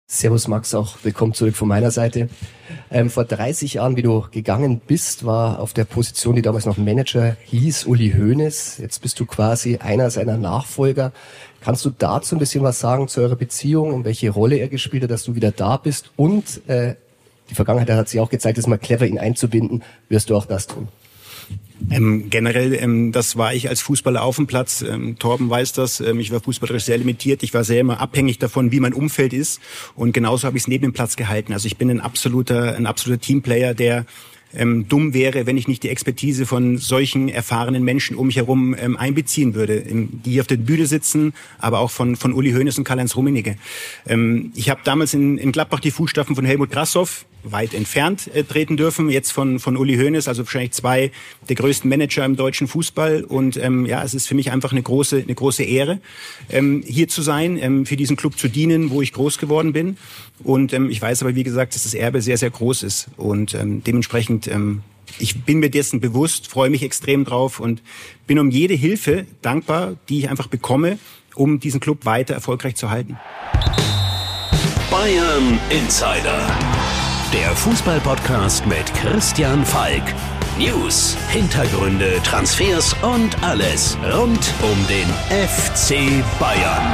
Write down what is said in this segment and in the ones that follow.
Servus Max, auch willkommen zurück von meiner Seite. Vor 30 Jahren, wie du gegangen bist, war auf der Position, die damals noch Manager hieß, Uli Hoeneß. Jetzt bist du quasi einer seiner Nachfolger. Kannst du dazu ein bisschen was sagen zu eurer Beziehung und welche Rolle er gespielt hat, dass du wieder da bist? Und die Vergangenheit hat sich auch gezeigt, es ist mal clever, ihn einzubinden. Wirst du auch das tun? Generell, das war ich als Fußballer auf dem Platz. Torben weiß das. Ich war fußballerisch sehr limitiert. Ich war sehr immer abhängig davon, wie mein Umfeld ist. Und genauso habe ich es neben dem Platz gehalten. Also ich bin ein absoluter Teamplayer, der dumm wäre, wenn ich nicht die Expertise von solchen erfahrenen Menschen um mich herum einbeziehen würde, die hier auf der Bühne sitzen, aber auch von Uli Hoeneß und Karl-Heinz Rummenigge. Ich habe damals in Gladbach die Fußstapfen von Helmut Grassoff weit entfernt treten dürfen, jetzt von Uli Hoeneß, also wahrscheinlich zwei der größten Manager im deutschen Fußball. Und es ist für mich einfach eine große Ehre, hier zu sein, für diesen Club zu dienen, wo ich groß geworden bin. Und ich weiß aber, wie gesagt, dass das Erbe sehr, sehr groß ist. Und dementsprechend, ich bin mir dessen bewusst, freue mich extrem drauf und bin um jede Hilfe dankbar, die ich einfach bekomme, um diesen Club weiter erfolgreich zu halten. Bayern Insider. Der Fußball-Podcast mit Christian Falk. News, Hintergründe, Transfers und alles rund um den FC Bayern.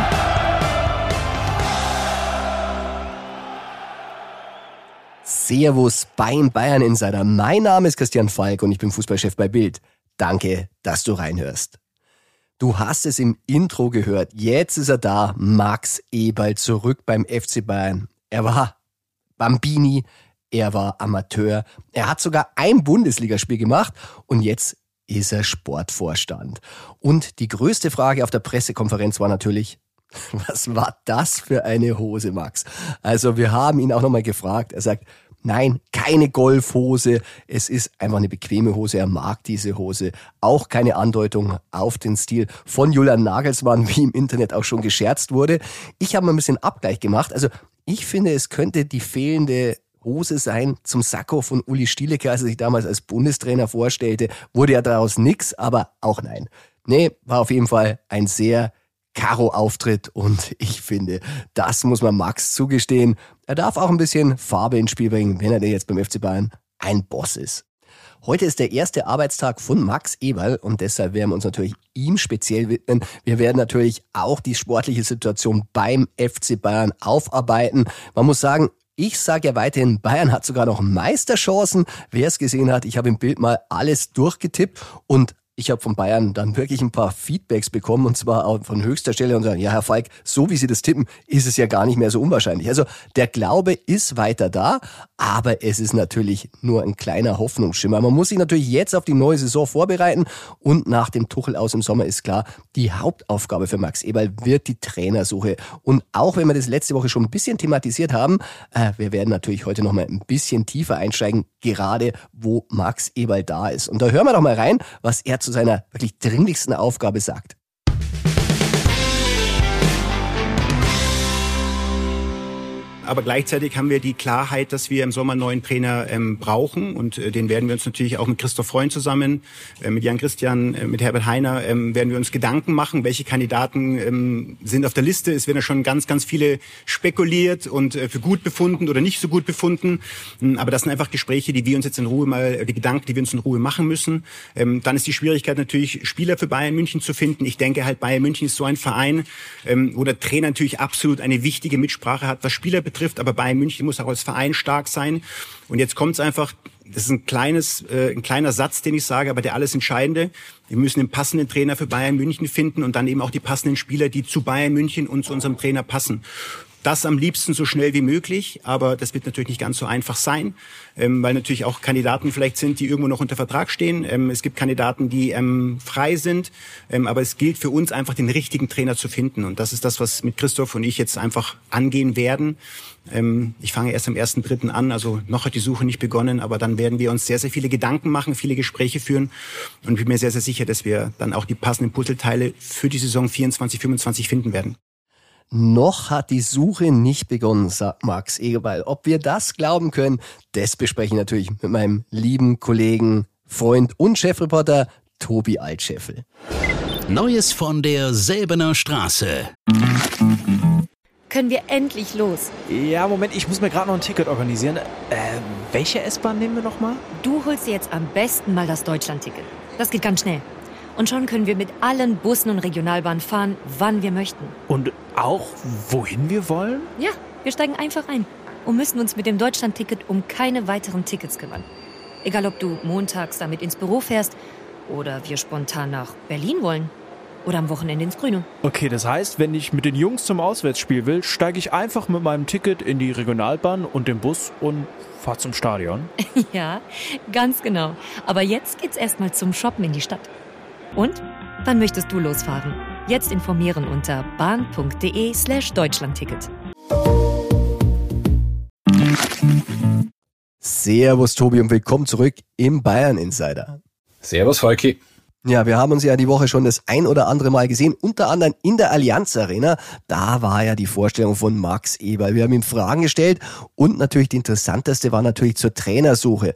Servus beim Bayern Insider. Mein Name ist Christian Falk und ich bin Fußballchef bei Bild. Danke, dass du reinhörst. Du hast es im Intro gehört. Jetzt ist er da. Max Eberl zurück beim FC Bayern. Er war Bambini, er war Amateur. Er hat sogar ein Bundesligaspiel gemacht und jetzt ist er Sportvorstand. Und die größte Frage auf der Pressekonferenz war natürlich, was war das für eine Hose, Max? Also wir haben ihn auch nochmal gefragt. Er sagt, nein, keine Golfhose. Es ist einfach eine bequeme Hose. Er mag diese Hose. Auch keine Andeutung auf den Stil von Julian Nagelsmann, wie im Internet auch schon gescherzt wurde. Ich habe mal ein bisschen Abgleich gemacht. Also ich finde, es könnte die fehlende Hose sein zum Sakko von Uli Stieleke, als er sich damals als Bundestrainer vorstellte. Wurde ja daraus nix, aber auch nein. Nee, war auf jeden Fall ein sehr Karo-Auftritt und ich finde, das muss man Max zugestehen. Er darf auch ein bisschen Farbe ins Spiel bringen, wenn er denn jetzt beim FC Bayern ein Boss ist. Heute ist der erste Arbeitstag von Max Eberl und deshalb werden wir uns natürlich ihm speziell widmen. Wir werden natürlich auch die sportliche Situation beim FC Bayern aufarbeiten. Man muss sagen, ich sage ja weiterhin, Bayern hat sogar noch Meisterchancen. Wer es gesehen hat, ich habe im Bild mal alles durchgetippt und ich habe von Bayern dann wirklich ein paar Feedbacks bekommen und zwar auch von höchster Stelle und sagen, ja Herr Falk, so wie Sie das tippen, ist es ja gar nicht mehr so unwahrscheinlich. Also der Glaube ist weiter da, aber es ist natürlich nur ein kleiner Hoffnungsschimmer. Man muss sich natürlich jetzt auf die neue Saison vorbereiten und nach dem Tuchel aus im Sommer ist klar, die Hauptaufgabe für Max Eberl wird die Trainersuche. Und auch wenn wir das letzte Woche schon ein bisschen thematisiert haben, wir werden natürlich heute nochmal ein bisschen tiefer einsteigen, gerade wo Max Eberl da ist. Und da hören wir doch mal rein, was er zu seiner wirklich dringlichsten Aufgabe sagt. Aber gleichzeitig haben wir die Klarheit, dass wir im Sommer einen neuen Trainer brauchen. Und den werden wir uns natürlich auch mit Christoph Freund zusammen, mit Jan Christian, mit Herbert Hainer, werden wir uns Gedanken machen, welche Kandidaten sind auf der Liste. Es werden ja schon ganz, ganz viele spekuliert und für gut befunden oder nicht so gut befunden. Aber das sind einfach Gespräche, die wir uns jetzt in Ruhe die Gedanken, die wir uns in Ruhe machen müssen. Dann ist die Schwierigkeit natürlich, Spieler für Bayern München zu finden. Ich denke halt, Bayern München ist so ein Verein, wo der Trainer natürlich absolut eine wichtige Mitsprache hat, was Spieler betrifft. Aber Bayern München muss auch als Verein stark sein. Und jetzt kommt es einfach, das ist ein kleiner Satz, den ich sage, aber der alles Entscheidende. Wir müssen den passenden Trainer für Bayern München finden und dann eben auch die passenden Spieler, die zu Bayern München und zu unserem Trainer passen. Das am liebsten so schnell wie möglich, aber das wird natürlich nicht ganz so einfach sein, weil natürlich auch Kandidaten vielleicht sind, die irgendwo noch unter Vertrag stehen. Es gibt Kandidaten, die frei sind, aber es gilt für uns einfach, den richtigen Trainer zu finden. Und das ist das, was mit Christoph und ich jetzt einfach angehen werden. Ich fange erst am 1.3. an, also noch hat die Suche nicht begonnen, aber dann werden wir uns sehr, sehr viele Gedanken machen, viele Gespräche führen und ich bin mir sehr, sehr sicher, dass wir dann auch die passenden Puzzleteile für die Saison 24/25 finden werden. Noch hat die Suche nicht begonnen, sagt Max Eberl. Ob wir das glauben können, das bespreche ich natürlich mit meinem lieben Kollegen, Freund und Chefreporter Tobi Altscheffel. Neues von der Säbener Straße. können wir endlich los. Ja, Moment, ich muss mir gerade noch ein Ticket organisieren. Welche S-Bahn nehmen wir nochmal? Du holst dir jetzt am besten mal das Deutschland-Ticket. Das geht ganz schnell. Und schon können wir mit allen Bussen und Regionalbahnen fahren, wann wir möchten. Und auch, wohin wir wollen? Ja, wir steigen einfach ein und müssen uns mit dem Deutschland-Ticket um keine weiteren Tickets kümmern. Egal, ob du montags damit ins Büro fährst oder wir spontan nach Berlin wollen. Oder am Wochenende ins Grüne. Okay, das heißt, wenn ich mit den Jungs zum Auswärtsspiel will, steige ich einfach mit meinem Ticket in die Regionalbahn und den Bus und fahre zum Stadion. Ja, ganz genau. Aber jetzt geht's erstmal zum Shoppen in die Stadt. Und? Wann möchtest du losfahren? Jetzt informieren unter bahn.de/Deutschlandticket. Servus Tobi und willkommen zurück im Bayern Insider. Servus Falki. Ja, wir haben uns ja die Woche schon das ein oder andere Mal gesehen, unter anderem in der Allianz Arena. Da war ja die Vorstellung von Max Eberl. Wir haben ihm Fragen gestellt und natürlich die interessanteste war natürlich zur Trainersuche.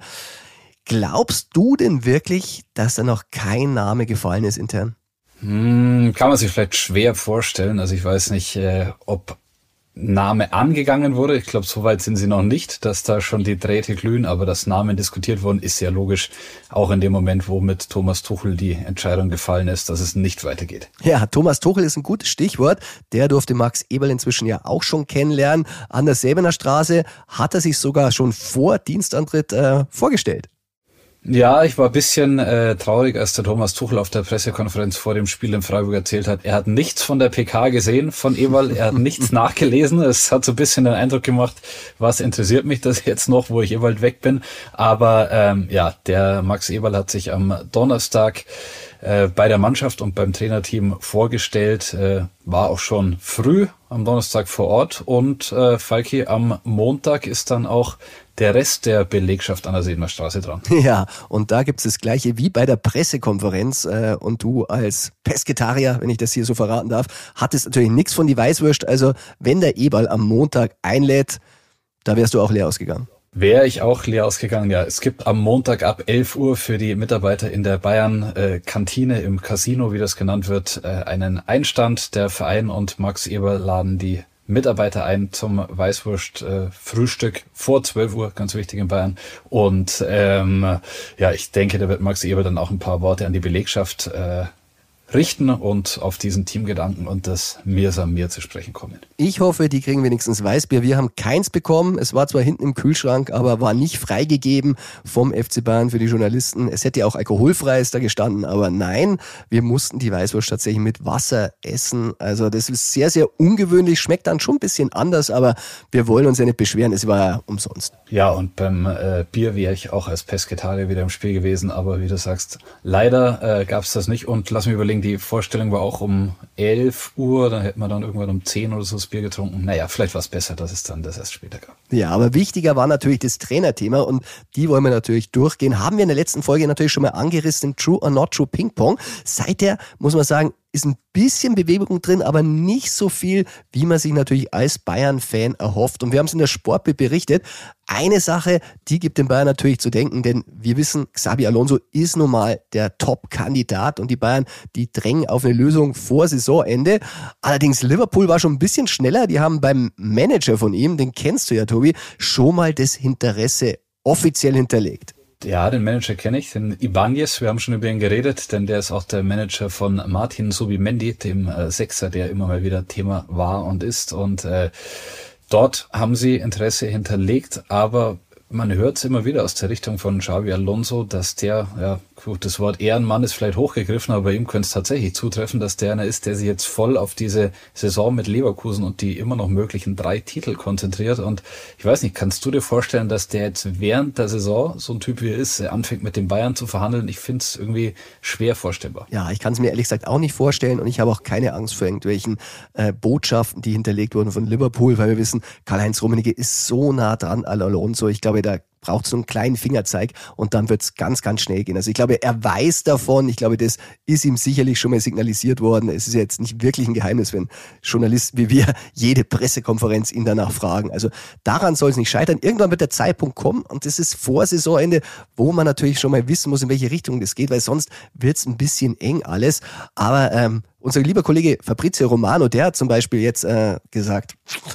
Glaubst du denn wirklich, dass da noch kein Name gefallen ist intern? Kann man sich vielleicht schwer vorstellen. Also ich weiß nicht, ob Name angegangen wurde. Ich glaube, so weit sind sie noch nicht, dass da schon die Drähte glühen, aber dass Namen diskutiert wurden, ist ja logisch. Auch in dem Moment, wo mit Thomas Tuchel die Entscheidung gefallen ist, dass es nicht weitergeht. Ja, Thomas Tuchel ist ein gutes Stichwort. Der durfte Max Eberl inzwischen ja auch schon kennenlernen. An der Säbener Straße hat er sich sogar schon vor Dienstantritt vorgestellt. Ja, ich war ein bisschen traurig, als der Thomas Tuchel auf der Pressekonferenz vor dem Spiel in Freiburg erzählt hat, er hat nichts von der PK gesehen von Eberl, er hat nichts nachgelesen. Es hat so ein bisschen den Eindruck gemacht, was interessiert mich das jetzt noch, wo ich bald weg bin. Aber der Max Eberl hat sich am Donnerstag bei der Mannschaft und beim Trainerteam vorgestellt, war auch schon früh am Donnerstag vor Ort und Falki, am Montag ist dann auch der Rest der Belegschaft an der Säbener Straße dran. Ja, und da gibt's das Gleiche wie bei der Pressekonferenz. Und du als Pesketarier, wenn ich das hier so verraten darf, hattest natürlich nichts von die Weißwurst. Also wenn der Eberl am Montag einlädt, da wärst du auch leer ausgegangen. Wäre ich auch leer ausgegangen, ja. Es gibt am Montag ab 11 Uhr für die Mitarbeiter in der Bayern-Kantine im Casino, wie das genannt wird, einen Einstand. Der Verein und Max Eberl laden die Mitarbeiter ein zum Weißwurst-Frühstück vor 12 Uhr, ganz wichtig in Bayern. Und ich denke, da wird Max Eberl dann auch ein paar Worte an die Belegschaft richten und auf diesen Teamgedanken und das Mir san mir zu sprechen kommen. Ich hoffe, die kriegen wenigstens Weißbier. Wir haben keins bekommen. Es war zwar hinten im Kühlschrank, aber war nicht freigegeben vom FC Bayern für die Journalisten. Es hätte ja auch alkoholfreies da gestanden, aber nein, wir mussten die Weißwurst tatsächlich mit Wasser essen. Also das ist sehr, sehr ungewöhnlich, schmeckt dann schon ein bisschen anders, aber wir wollen uns ja nicht beschweren, es war ja umsonst. Ja, und beim Bier wäre ich auch als Pesketarier wieder im Spiel gewesen, aber wie du sagst, leider gab es das nicht und lass mich überlegen, die Vorstellung war auch um 11 Uhr, dann hätten wir dann irgendwann um 10 oder so das Bier getrunken. Naja, vielleicht war es besser, dass es dann das erst später gab. Ja, aber wichtiger war natürlich das Trainerthema und die wollen wir natürlich durchgehen. Haben wir in der letzten Folge natürlich schon mal angerissen, True or Not True Ping Pong. Seither, muss man sagen, ist ein bisschen Bewegung drin, aber nicht so viel, wie man sich natürlich als Bayern-Fan erhofft. Und wir haben es in der Sportbild berichtet. Eine Sache, die gibt den Bayern natürlich zu denken, denn wir wissen, Xabi Alonso ist nun mal der Top-Kandidat und die Bayern, die drängen auf eine Lösung vor Saisonende. Allerdings Liverpool war schon ein bisschen schneller. Die haben beim Manager von ihm, den kennst du ja, Tobi, schon mal das Interesse offiziell hinterlegt. Ja, den Manager kenne ich, den Ibanez, wir haben schon über ihn geredet, denn der ist auch der Manager von Martin Zubimendi, dem Sechser, der immer mal wieder Thema war und ist. Und dort haben sie Interesse hinterlegt, aber man hört es immer wieder aus der Richtung von Xabi Alonso, dass der, ja gut, das Wort Ehrenmann ist vielleicht hochgegriffen, aber bei ihm könnte es tatsächlich zutreffen, dass der einer ist, der sich jetzt voll auf diese Saison mit Leverkusen und die immer noch möglichen 3 Titel konzentriert. Und ich weiß nicht, kannst du dir vorstellen, dass der jetzt während der Saison, so ein Typ wie er ist, anfängt mit den Bayern zu verhandeln? Ich finde es irgendwie schwer vorstellbar. Ja, ich kann es mir ehrlich gesagt auch nicht vorstellen und ich habe auch keine Angst vor irgendwelchen Botschaften, die hinterlegt wurden von Liverpool, weil wir wissen, Karl-Heinz Rummenigge ist so nah dran an Alonso. Ich glaube, da braucht es so einen kleinen Fingerzeig und dann wird es ganz, ganz schnell gehen. Also ich glaube, er weiß davon. Ich glaube, das ist ihm sicherlich schon mal signalisiert worden. Es ist jetzt nicht wirklich ein Geheimnis, wenn Journalisten wie wir jede Pressekonferenz ihn danach fragen. Also daran soll es nicht scheitern. Irgendwann wird der Zeitpunkt kommen und das ist vor Saisonende, wo man natürlich schon mal wissen muss, in welche Richtung das geht, weil sonst wird es ein bisschen eng alles. Aber unser lieber Kollege Fabrizio Romano, der hat zum Beispiel jetzt gesagt,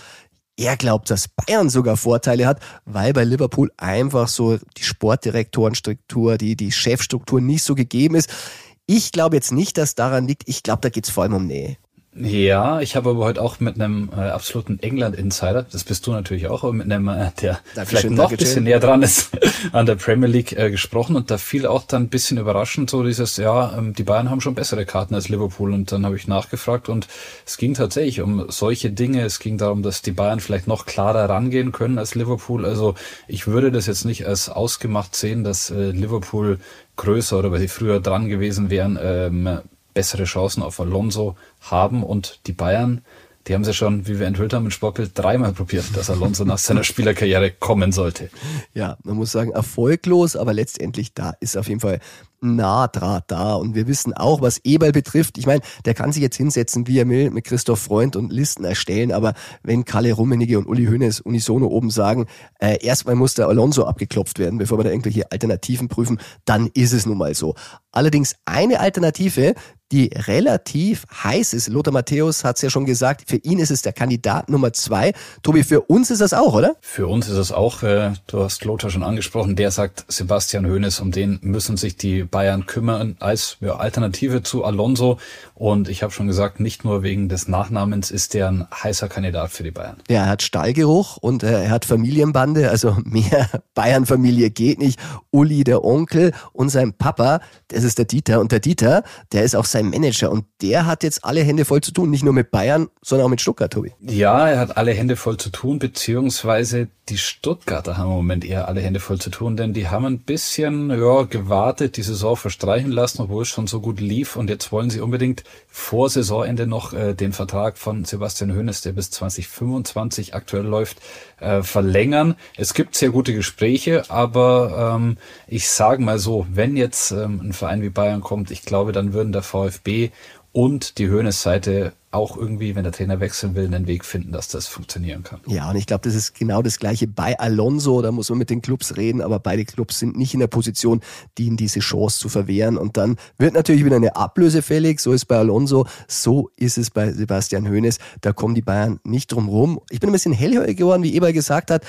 er glaubt, dass Bayern sogar Vorteile hat, weil bei Liverpool einfach so die Sportdirektorenstruktur, die Chefstruktur nicht so gegeben ist. Ich glaube jetzt nicht, dass daran liegt. Ich glaube, da geht es vor allem um Nähe. Ja, ich habe aber heute auch mit einem absoluten England-Insider, das bist du natürlich auch, aber mit einem, der vielleicht noch ein bisschen näher dran ist, an der Premier League gesprochen und da fiel auch dann ein bisschen überraschend so dieses, die Bayern haben schon bessere Karten als Liverpool und dann habe ich nachgefragt und es ging tatsächlich um solche Dinge, es ging darum, dass die Bayern vielleicht noch klarer rangehen können als Liverpool, also ich würde das jetzt nicht als ausgemacht sehen, dass Liverpool größer oder weil sie früher dran gewesen wären, bessere Chancen auf Alonso haben und die Bayern, die haben sie schon, wie wir enthüllt haben, im Sportbild 3-mal probiert, dass Alonso nach seiner Spielerkarriere kommen sollte. Ja, man muss sagen, erfolglos, aber letztendlich da ist auf jeden Fall Nahdraht da und wir wissen auch, was Eberl betrifft, ich meine, der kann sich jetzt hinsetzen, wie er will, mit Christoph Freund und Listen erstellen, aber wenn Kalle Rummenigge und Uli Hoeneß unisono oben sagen, erstmal muss der Alonso abgeklopft werden, bevor wir da irgendwelche Alternativen prüfen, dann ist es nun mal so. Allerdings eine Alternative, die relativ heiß ist. Lothar Matthäus hat es ja schon gesagt, für ihn ist es der Kandidat Nummer 2. Tobi, für uns ist das auch, oder? Für uns ist es auch, du hast Lothar schon angesprochen, der sagt, Sebastian Hoeneß, um den müssen sich die Bayern kümmern als Alternative zu Alonso. Und ich habe schon gesagt, nicht nur wegen des Nachnamens ist der ein heißer Kandidat für die Bayern. Ja, er hat Stallgeruch und er hat Familienbande, also mehr Bayern-Familie geht nicht. Uli, der Onkel und sein Papa, das ist der Dieter. Und der Dieter, der ist auch sein Manager und der hat jetzt alle Hände voll zu tun, nicht nur mit Bayern, sondern auch mit Stuttgart, Tobi. Ja, er hat alle Hände voll zu tun, beziehungsweise die Stuttgarter haben im Moment eher alle Hände voll zu tun, denn die haben ein bisschen gewartet, die Saison verstreichen lassen, obwohl es schon so gut lief und jetzt wollen sie unbedingt vor Saisonende noch den Vertrag von Sebastian Hoeneß, der bis 2025 aktuell läuft, verlängern. Es gibt sehr gute Gespräche, aber ich sage mal so, wenn jetzt ein Verein wie Bayern kommt, ich glaube, dann würden der VfB und die Hoeneß-Seite auch irgendwie, wenn der Trainer wechseln will, einen Weg finden, dass das funktionieren kann. Ja, und ich glaube, das ist genau das Gleiche bei Alonso. Da muss man mit den Clubs reden, aber beide Clubs sind nicht in der Position, ihnen diese Chance zu verwehren. Und dann wird natürlich wieder eine Ablöse fällig. So ist bei Alonso, so ist es bei Sebastian Hoeneß. Da kommen die Bayern nicht drum rum. Ich bin ein bisschen hellhörig geworden, wie Eberl gesagt hat.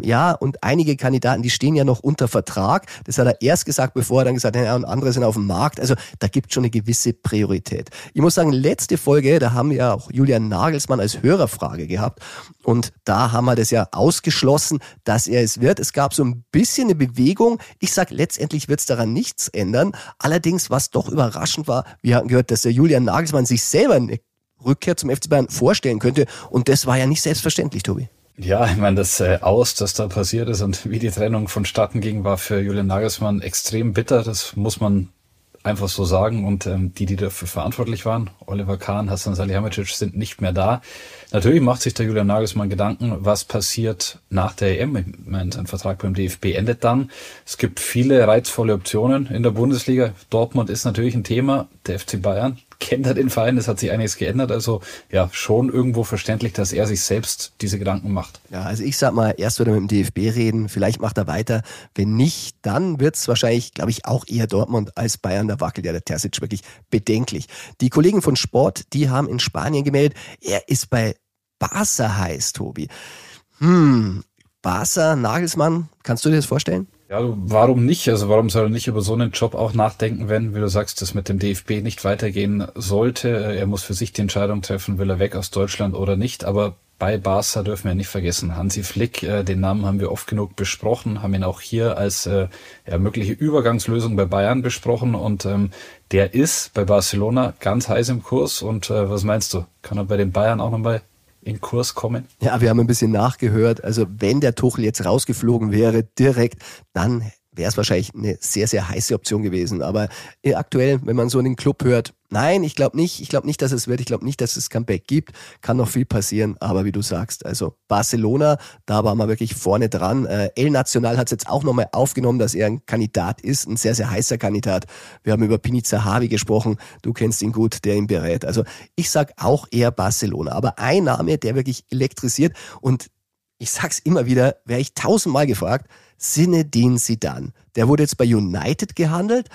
Und einige Kandidaten, die stehen ja noch unter Vertrag. Das hat er erst gesagt, bevor er dann gesagt hat, ja, und andere sind auf dem Markt. Also da gibt es schon eine gewisse Priorität. Ich muss sagen, letzte Folge, da haben wir ja auch Julian Nagelsmann als Hörerfrage gehabt und da haben wir das ja ausgeschlossen, dass er es wird. Es gab so ein bisschen eine Bewegung. Ich sage, letztendlich wird es daran nichts ändern. Allerdings, was doch überraschend war, wir hatten gehört, dass der Julian Nagelsmann sich selber eine Rückkehr zum FC Bayern vorstellen könnte und das war ja nicht selbstverständlich, Tobi. Ja, ich meine, das das da passiert ist und wie die Trennung vonstatten ging, war für Julian Nagelsmann extrem bitter. Das muss man einfach so sagen und die dafür verantwortlich waren, Oliver Kahn, Hasan Salihamidzic, sind nicht mehr da. Natürlich macht sich der Julian Nagelsmann Gedanken, was passiert nach der EM. Ich meine, sein Vertrag beim DFB endet dann. Es gibt viele reizvolle Optionen in der Bundesliga. Dortmund ist natürlich ein Thema. Der FC Bayern kennt er den Verein, es hat sich einiges geändert. Also ja, schon irgendwo verständlich, dass er sich selbst diese Gedanken macht. Ja, also ich sag mal, erst wird er mit dem DFB reden, vielleicht macht er weiter. Wenn nicht, dann wird es wahrscheinlich, glaube ich, auch eher Dortmund als Bayern. Da wackelt ja der Terzic wirklich bedenklich. Die Kollegen von Sport, die haben in Spanien gemeldet, er ist bei Barca heiß, Tobi. Barca, Nagelsmann, kannst du dir das vorstellen? Ja, warum nicht? Also warum soll er nicht über so einen Job auch nachdenken, wenn, wie du sagst, das mit dem DFB nicht weitergehen sollte? Er muss für sich die Entscheidung treffen, will er weg aus Deutschland oder nicht. Aber bei Barca dürfen wir nicht vergessen, Hansi Flick, den Namen haben wir oft genug besprochen, haben ihn auch hier als mögliche Übergangslösung bei Bayern besprochen und der ist bei Barcelona ganz heiß im Kurs. Und was meinst du? Kann er bei den Bayern auch nochmal in Kurs kommen? Ja, wir haben ein bisschen nachgehört. Also wenn der Tuchel jetzt rausgeflogen wäre, direkt, dann wäre es wahrscheinlich eine sehr, sehr heiße Option gewesen. Aber aktuell, wenn man so in den Club hört, nein, ich glaube nicht, dass es wird, ich glaube nicht, dass es Comeback gibt, kann noch viel passieren, aber wie du sagst, also Barcelona, da waren wir wirklich vorne dran. El Nacional hat es jetzt auch nochmal aufgenommen, dass er ein Kandidat ist, ein sehr, sehr heißer Kandidat. Wir haben über Pini Zahavi gesprochen, du kennst ihn gut, der ihn berät. Also ich sag auch eher Barcelona, aber ein Name, der wirklich elektrisiert und ich sag's immer wieder, wäre ich 1000-mal gefragt, Zinedine Zidane. Der wurde jetzt bei United gehandelt.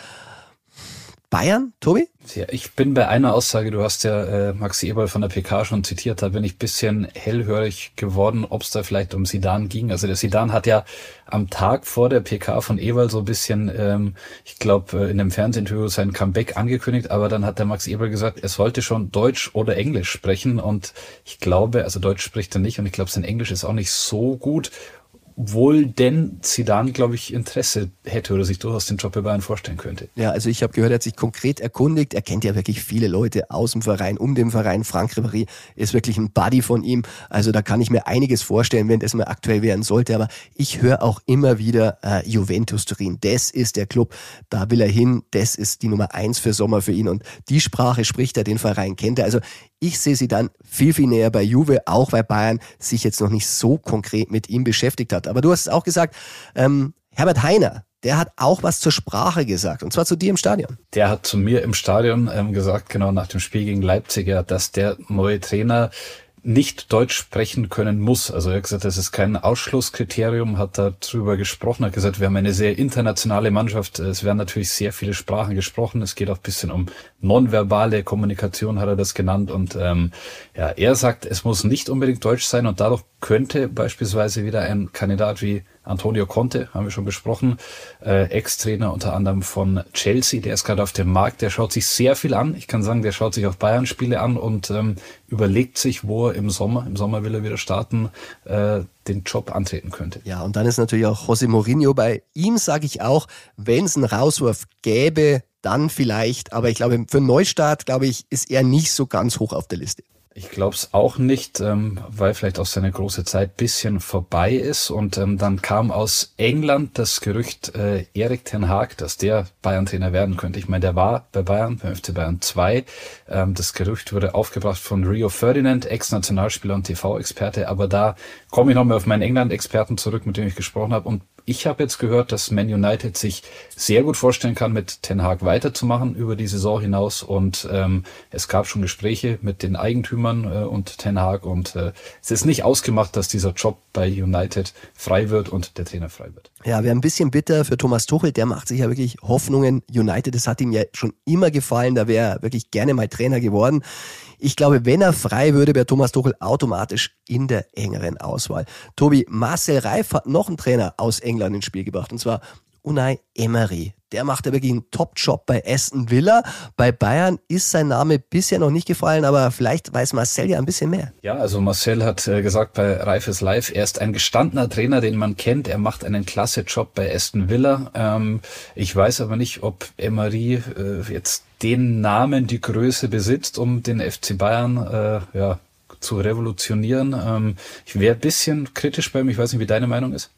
Bayern, Tobi? Ja, ich bin bei einer Aussage, du hast ja Max Eberl von der PK schon zitiert, da bin ich ein bisschen hellhörig geworden, ob es da vielleicht um Zidane ging. Also der Zidane hat ja am Tag vor der PK von Eberl so ein bisschen, ich glaube, in einem Fernsehinterview sein Comeback angekündigt, aber dann hat der Max Eberl gesagt, er sollte schon Deutsch oder Englisch sprechen und ich glaube, also Deutsch spricht er nicht und ich glaube, sein Englisch ist auch nicht so gut. Wohl denn Zidane, glaube ich, Interesse hätte oder sich durchaus den Job bei Bayern vorstellen könnte. Ja, also ich habe gehört, er hat sich konkret erkundigt. Er kennt ja wirklich viele Leute aus dem Verein, um den Verein. Franck Ribéry ist wirklich ein Buddy von ihm. Also da kann ich mir einiges vorstellen, wenn das mal aktuell werden sollte. Aber ich höre auch immer wieder Juventus Turin. Das ist der Club, da will er hin. Das ist die Nummer 1 für Sommer für ihn. Und die Sprache spricht er, den Verein kennt er. Also ich sehe sie dann viel, viel näher bei Juve, auch weil Bayern sich jetzt noch nicht so konkret mit ihm beschäftigt hat. Aber du hast es auch gesagt, Herbert Hainer, der hat auch was zur Sprache gesagt, und zwar zu dir im Stadion. Der hat zu mir im Stadion gesagt, genau nach dem Spiel gegen Leipzig, ja, dass der neue Trainer nicht Deutsch sprechen können muss. Also er hat gesagt, das ist kein Ausschlusskriterium, hat darüber gesprochen, hat gesagt, wir haben eine sehr internationale Mannschaft, es werden natürlich sehr viele Sprachen gesprochen, es geht auch ein bisschen um nonverbale Kommunikation, hat er das genannt und ja, er sagt, es muss nicht unbedingt Deutsch sein und dadurch könnte beispielsweise wieder ein Kandidat wie Antonio Conte, haben wir schon besprochen, Ex-Trainer unter anderem von Chelsea, der ist gerade auf dem Markt, der schaut sich sehr viel an. Ich kann sagen, der schaut sich auch Bayern-Spiele an und überlegt sich, wo er im Sommer will er wieder starten, den Job antreten könnte. Ja, und dann ist natürlich auch José Mourinho. Bei ihm sage ich auch, wenn es einen Rauswurf gäbe, dann vielleicht. Aber ich glaube, für einen Neustart, ist er nicht so ganz hoch auf der Liste. Ich glaube es auch nicht, weil vielleicht auch seine große Zeit bisschen vorbei ist. Und dann kam aus England das Gerücht Erik ten Hag, dass der Bayern-Trainer werden könnte. Ich meine, der war bei Bayern, beim FC Bayern 2. Das Gerücht wurde aufgebracht von Rio Ferdinand, Ex-Nationalspieler und TV-Experte. Aber da komme ich nochmal auf meinen England-Experten zurück, mit dem ich gesprochen habe. Und ich habe jetzt gehört, dass Man United sich sehr gut vorstellen kann, mit Ten Hag weiterzumachen über die Saison hinaus. Und es gab schon Gespräche mit den Eigentümern und Ten Hag. Und es ist nicht ausgemacht, dass dieser Job bei United frei wird und der Trainer frei wird. Ja, wäre ein bisschen bitter für Thomas Tuchel. Der macht sich ja wirklich Hoffnungen. United, das hat ihm ja schon immer gefallen. Da wäre er wirklich gerne mal Trainer geworden. Ich glaube, wenn er frei würde, wäre Thomas Tuchel automatisch in der engeren Auswahl. Tobi, Marcel Reif hat noch einen Trainer aus England ins Spiel gebracht, und zwar Unai Emery. Der macht ja wirklich einen Top-Job bei Aston Villa. Bei Bayern ist sein Name bisher noch nicht gefallen, aber vielleicht weiß Marcel ja ein bisschen mehr. Ja, also Marcel hat gesagt bei Reif ist live, er ist ein gestandener Trainer, den man kennt. Er macht einen klasse Job bei Aston Villa. Ich weiß aber nicht, ob Emery jetzt den Namen, die Größe besitzt, um den FC Bayern zu revolutionieren. Ich wäre ein bisschen kritisch bei ihm. Ich weiß nicht, wie deine Meinung ist.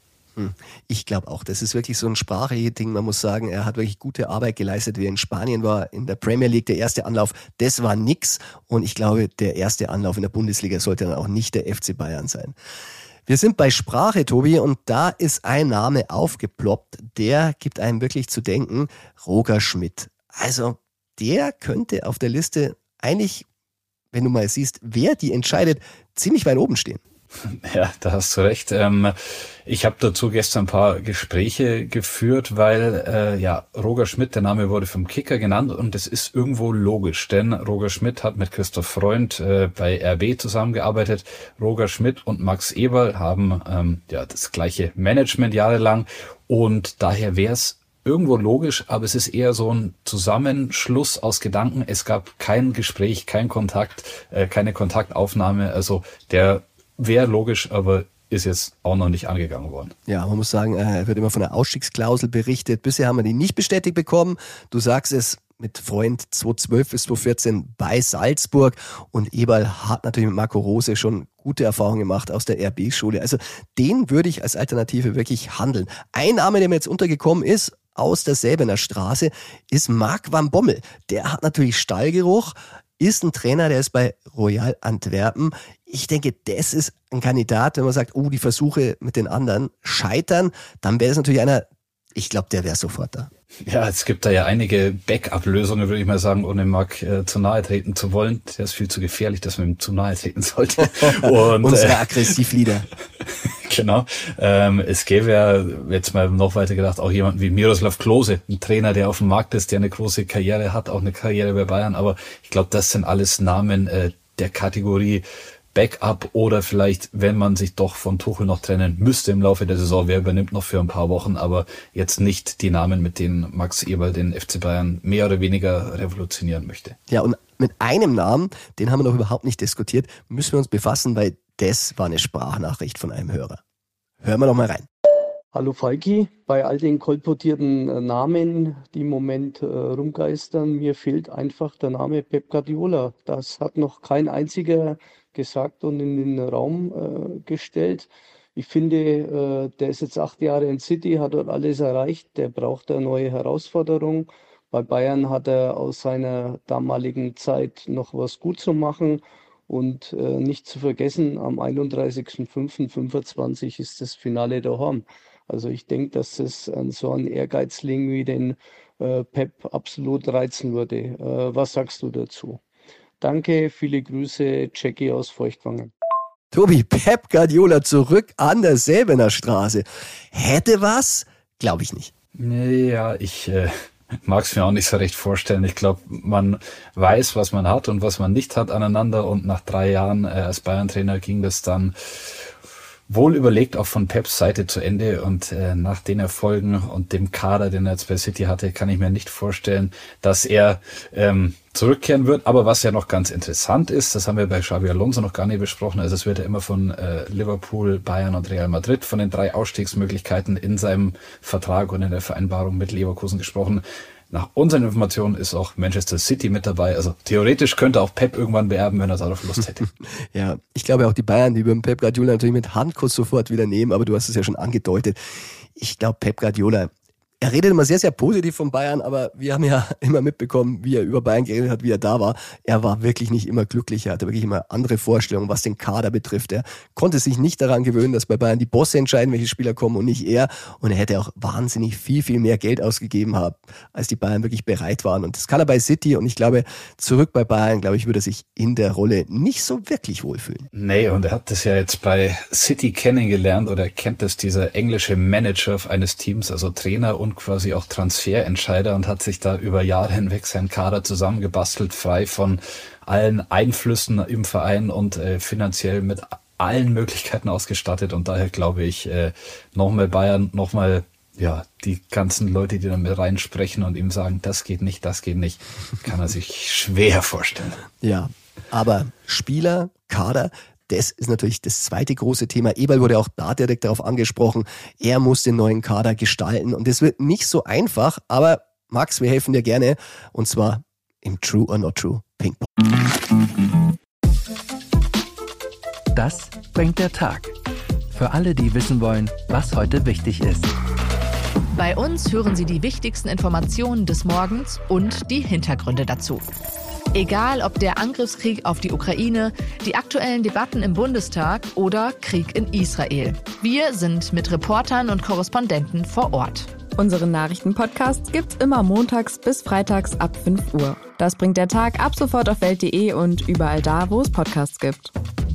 Ich glaube auch, das ist wirklich so ein Sprachliche-Ding. Man muss sagen, er hat wirklich gute Arbeit geleistet, wie er in Spanien war, in der Premier League. Der erste Anlauf, das war nix. Und ich glaube, der erste Anlauf in der Bundesliga sollte dann auch nicht der FC Bayern sein. Wir sind bei Sprache, Tobi, und da ist ein Name aufgeploppt, der gibt einem wirklich zu denken, Roger Schmidt. Also der könnte auf der Liste eigentlich, wenn du mal siehst, wer die entscheidet, ziemlich weit oben stehen. Ja, da hast du recht. Ich habe dazu gestern ein paar Gespräche geführt, weil Roger Schmidt, der Name wurde vom Kicker genannt und es ist irgendwo logisch, denn Roger Schmidt hat mit Christoph Freund bei RB zusammengearbeitet. Roger Schmidt und Max Eberl haben das gleiche Management jahrelang und daher wäre es irgendwo logisch, aber es ist eher so ein Zusammenschluss aus Gedanken. Es gab kein Gespräch, kein Kontakt, keine Kontaktaufnahme, also der wäre logisch, aber ist jetzt auch noch nicht angegangen worden. Ja, man muss sagen, er wird immer von einer Ausstiegsklausel berichtet. Bisher haben wir die nicht bestätigt bekommen. Du sagst es, mit Freund 2012 bis 2014 bei Salzburg und Eberl hat natürlich mit Marco Rose schon gute Erfahrungen gemacht aus der RB-Schule. Also den würde ich als Alternative wirklich handeln. Ein Name, der mir jetzt untergekommen ist, aus der Säbener Straße, ist Marc van Bommel. Der hat natürlich Stallgeruch, ist ein Trainer, der ist bei Royal Antwerpen. Ich denke, das ist ein Kandidat, wenn man sagt, die Versuche mit den anderen scheitern, dann wäre das natürlich einer, ich glaube, der wäre sofort da. Ja, es gibt da ja einige Backup-Lösungen, würde ich mal sagen, ohne Marc zu nahe treten zu wollen. Der ist viel zu gefährlich, dass man ihm zu nahe treten sollte. Und unsere Aggressivlieder. Genau. Es gäbe ja jetzt mal noch weiter gedacht, auch jemanden wie Miroslav Klose, ein Trainer, der auf dem Markt ist, der eine große Karriere hat, auch eine Karriere bei Bayern. Aber ich glaube, das sind alles Namen der Kategorie Backup oder vielleicht, wenn man sich doch von Tuchel noch trennen müsste im Laufe der Saison, wer übernimmt noch für ein paar Wochen, aber jetzt nicht die Namen, mit denen Max Eberl den FC Bayern mehr oder weniger revolutionieren möchte. Ja, und mit einem Namen, den haben wir noch überhaupt nicht diskutiert, müssen wir uns befassen, weil das war eine Sprachnachricht von einem Hörer. Hören wir doch mal rein. Hallo Falki, bei all den kolportierten Namen, die im Moment rumgeistern, mir fehlt einfach der Name Pep Guardiola. Das hat noch kein einziger gesagt und in den Raum gestellt. Ich finde, der ist jetzt 8 Jahre in City, hat dort alles erreicht. Der braucht eine neue Herausforderung. Bei Bayern hat er aus seiner damaligen Zeit noch was gut zu machen. Und nicht zu vergessen, am 31.05.25 ist das Finale daheim. Also ich denke, dass es so ein Ehrgeizling wie den Pep absolut reizen würde. Was sagst du dazu? Danke, viele Grüße, Jackie aus Feuchtwangen. Tobi, Pep Guardiola zurück an der Säbener Straße. Hätte was? Glaube ich nicht. Ja, ich mag es mir auch nicht so recht vorstellen. Ich glaube, man weiß, was man hat und was man nicht hat aneinander. Und nach 3 Jahren als Bayern-Trainer ging das dann wohl überlegt auch von Peps Seite zu Ende. Und nach den Erfolgen und dem Kader, den er jetzt bei City hatte, kann ich mir nicht vorstellen, dass er zurückkehren wird. Aber was ja noch ganz interessant ist, das haben wir bei Xabi Alonso noch gar nicht besprochen, also es wird ja immer von Liverpool, Bayern und Real Madrid von den 3 Ausstiegsmöglichkeiten in seinem Vertrag und in der Vereinbarung mit Leverkusen gesprochen. Nach unseren Informationen ist auch Manchester City mit dabei. Also theoretisch könnte auch Pep irgendwann beerben, wenn er darauf Lust hätte. Ja, ich glaube auch die Bayern, die würden Pep Guardiola natürlich mit Handkuss sofort wieder nehmen, aber du hast es ja schon angedeutet. Ich glaube, Pep Guardiola, er redet immer sehr, sehr positiv von Bayern, aber wir haben ja immer mitbekommen, wie er über Bayern geredet hat, wie er da war. Er war wirklich nicht immer glücklich, er hatte wirklich immer andere Vorstellungen, was den Kader betrifft. Er konnte sich nicht daran gewöhnen, dass bei Bayern die Bosse entscheiden, welche Spieler kommen und nicht er. Und er hätte auch wahnsinnig viel, viel mehr Geld ausgegeben haben, als die Bayern wirklich bereit waren. Und das kann er bei City und ich glaube, zurück bei Bayern, glaube ich, würde er sich in der Rolle nicht so wirklich wohlfühlen. Nee, und er hat das ja jetzt bei City kennengelernt oder er kennt das, dieser englische Manager eines Teams, also Trainer und quasi auch Transferentscheider und hat sich da über Jahre hinweg seinen Kader zusammengebastelt, frei von allen Einflüssen im Verein und finanziell mit allen Möglichkeiten ausgestattet. Und daher glaube ich, nochmal Bayern, nochmal die ganzen Leute, die dann mit reinsprechen und ihm sagen, das geht nicht, kann er sich schwer vorstellen. Ja, aber Spieler, Kader, das ist natürlich das zweite große Thema. Eberl wurde auch da direkt darauf angesprochen. Er muss den neuen Kader gestalten. Und das wird nicht so einfach. Aber Max, wir helfen dir gerne. Und zwar im True or Not True Ping-Pong. Das bringt der Tag. Für alle, die wissen wollen, was heute wichtig ist. Bei uns hören Sie die wichtigsten Informationen des Morgens und die Hintergründe dazu. Egal ob der Angriffskrieg auf die Ukraine, die aktuellen Debatten im Bundestag oder Krieg in Israel. Wir sind mit Reportern und Korrespondenten vor Ort. Unseren Nachrichtenpodcast gibt's immer montags bis freitags ab 5 Uhr. Das bringt der Tag ab sofort auf Welt.de und überall da, wo es Podcasts gibt.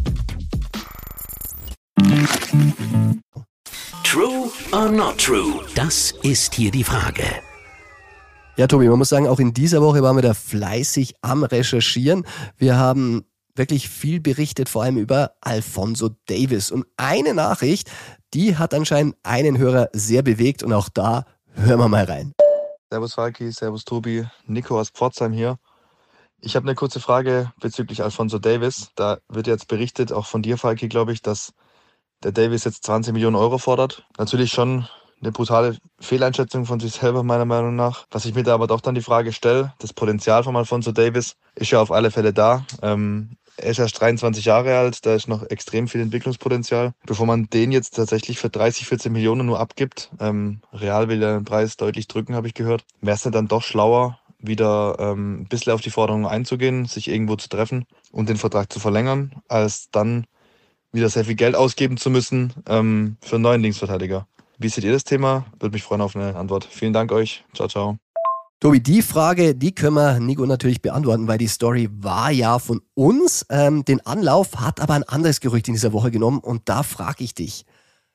True or not true? Das ist hier die Frage. Ja, Tobi, man muss sagen, auch in dieser Woche waren wir da fleißig am Recherchieren. Wir haben wirklich viel berichtet, vor allem über Alphonso Davies. Und eine Nachricht, die hat anscheinend einen Hörer sehr bewegt und auch da hören wir mal rein. Servus Falki, servus Tobi, Nico aus Pforzheim hier. Ich habe eine kurze Frage bezüglich Alphonso Davies. Da wird jetzt berichtet, auch von dir Falki, glaube ich, dass der Davies jetzt 20 Millionen Euro fordert. Natürlich schon eine brutale Fehleinschätzung von sich selber, meiner Meinung nach. Was ich mir da aber doch dann die Frage stelle, das Potenzial von Alphonso Davies ist ja auf alle Fälle da. er ist erst 23 Jahre alt, da ist noch extrem viel Entwicklungspotenzial. Bevor man den jetzt tatsächlich für 30, 14 Millionen nur abgibt, Real will ja den Preis deutlich drücken, habe ich gehört, wäre es dann doch schlauer, wieder ein bisschen auf die Forderungen einzugehen, sich irgendwo zu treffen und den Vertrag zu verlängern, als dann wieder sehr viel Geld ausgeben zu müssen für einen neuen Linksverteidiger. Wie seht ihr das Thema? Würde mich freuen auf eine Antwort. Vielen Dank euch. Ciao, ciao. Tobi, die Frage, die können wir Nico natürlich beantworten, weil die Story war ja von uns. Den Anlauf hat aber ein anderes Gerücht in dieser Woche genommen und da frage ich dich,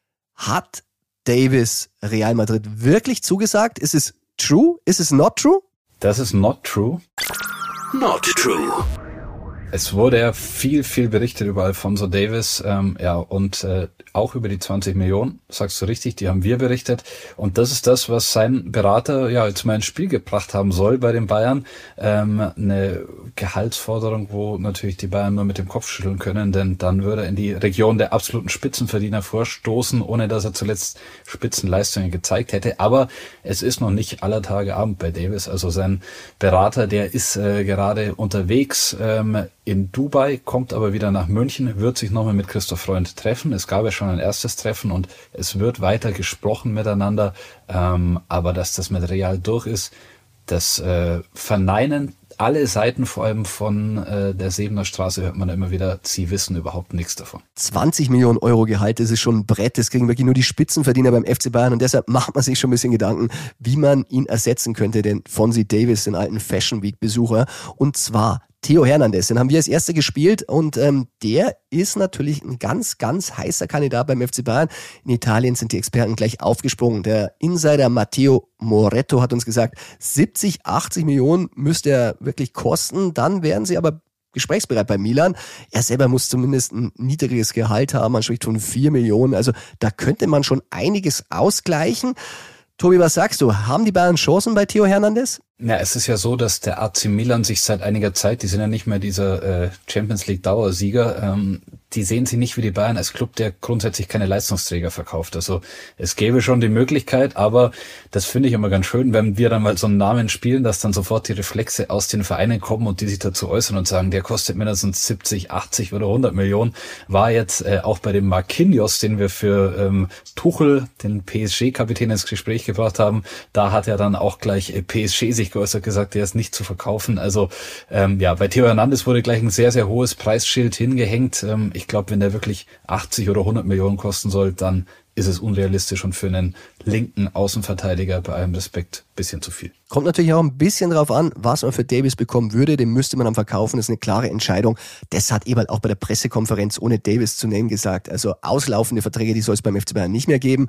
hat Davis Real Madrid wirklich zugesagt? Ist es true? Ist es not true? Das ist not true. Not true. Es wurde ja viel berichtet über Alphonso Davies, und auch über die 20 Millionen, sagst du richtig, die haben wir berichtet. Und das ist das, was sein Berater jetzt mal ins Spiel gebracht haben soll bei den Bayern. Eine Gehaltsforderung, wo natürlich die Bayern nur mit dem Kopf schütteln können, denn dann würde er in die Region der absoluten Spitzenverdiener vorstoßen, ohne dass er zuletzt Spitzenleistungen gezeigt hätte. Aber es ist noch nicht aller Tage Abend bei Davies. Also sein Berater, der ist gerade unterwegs in Dubai, kommt aber wieder nach München, wird sich nochmal mit Christoph Freund treffen. Es gab ja schon ein erstes Treffen und es wird weiter gesprochen miteinander. Aber dass das mit Real durch ist, das verneinen alle Seiten, vor allem von der Sebener Straße hört man immer wieder, sie wissen überhaupt nichts davon. 20 Millionen Euro Gehalt, das ist schon ein Brett, das kriegen wirklich nur die Spitzenverdiener beim FC Bayern und deshalb macht man sich schon ein bisschen Gedanken, wie man ihn ersetzen könnte, den Fonzie Davis, den alten Fashion Week Besucher, und zwar Theo Hernandez, den haben wir als Erster gespielt und der ist natürlich ein ganz, ganz heißer Kandidat beim FC Bayern. In Italien sind die Experten gleich aufgesprungen. Der Insider Matteo Moretto hat uns gesagt, 70, 80 Millionen müsste er wirklich kosten, dann wären sie aber gesprächsbereit bei Milan. Er selber muss zumindest ein niedriges Gehalt haben, man spricht von 4 Millionen, also da könnte man schon einiges ausgleichen. Tobi, was sagst du? Haben die Bayern Chancen bei Theo Hernandez? Ja, es ist ja so, dass der AC Milan sich seit einiger Zeit, die sind ja nicht mehr dieser Champions League Dauersieger, die sehen sich nicht wie die Bayern als Club, der grundsätzlich keine Leistungsträger verkauft. Also es gäbe schon die Möglichkeit, aber das finde ich immer ganz schön, wenn wir dann mal so einen Namen spielen, dass dann sofort die Reflexe aus den Vereinen kommen und die sich dazu äußern und sagen, der kostet mindestens 70, 80 oder 100 Millionen. War jetzt auch bei dem Marquinhos, den wir für Tuchel, den PSG-Kapitän, ins Gespräch gebracht haben, da hat ja dann auch gleich PSG sich geäußert gesagt, der ist nicht zu verkaufen. Also bei Theo Hernandez wurde gleich ein sehr, sehr hohes Preisschild hingehängt. Ich glaube, wenn der wirklich 80 oder 100 Millionen kosten soll, dann ist es unrealistisch und für einen linken Außenverteidiger bei allem Respekt ein bisschen zu viel. Kommt natürlich auch ein bisschen drauf an, was man für Davis bekommen würde. Den müsste man am verkaufen. Das ist eine klare Entscheidung. Das hat Eberl auch bei der Pressekonferenz ohne Davis zu nennen gesagt. Also auslaufende Verträge, die soll es beim FC Bayern nicht mehr geben.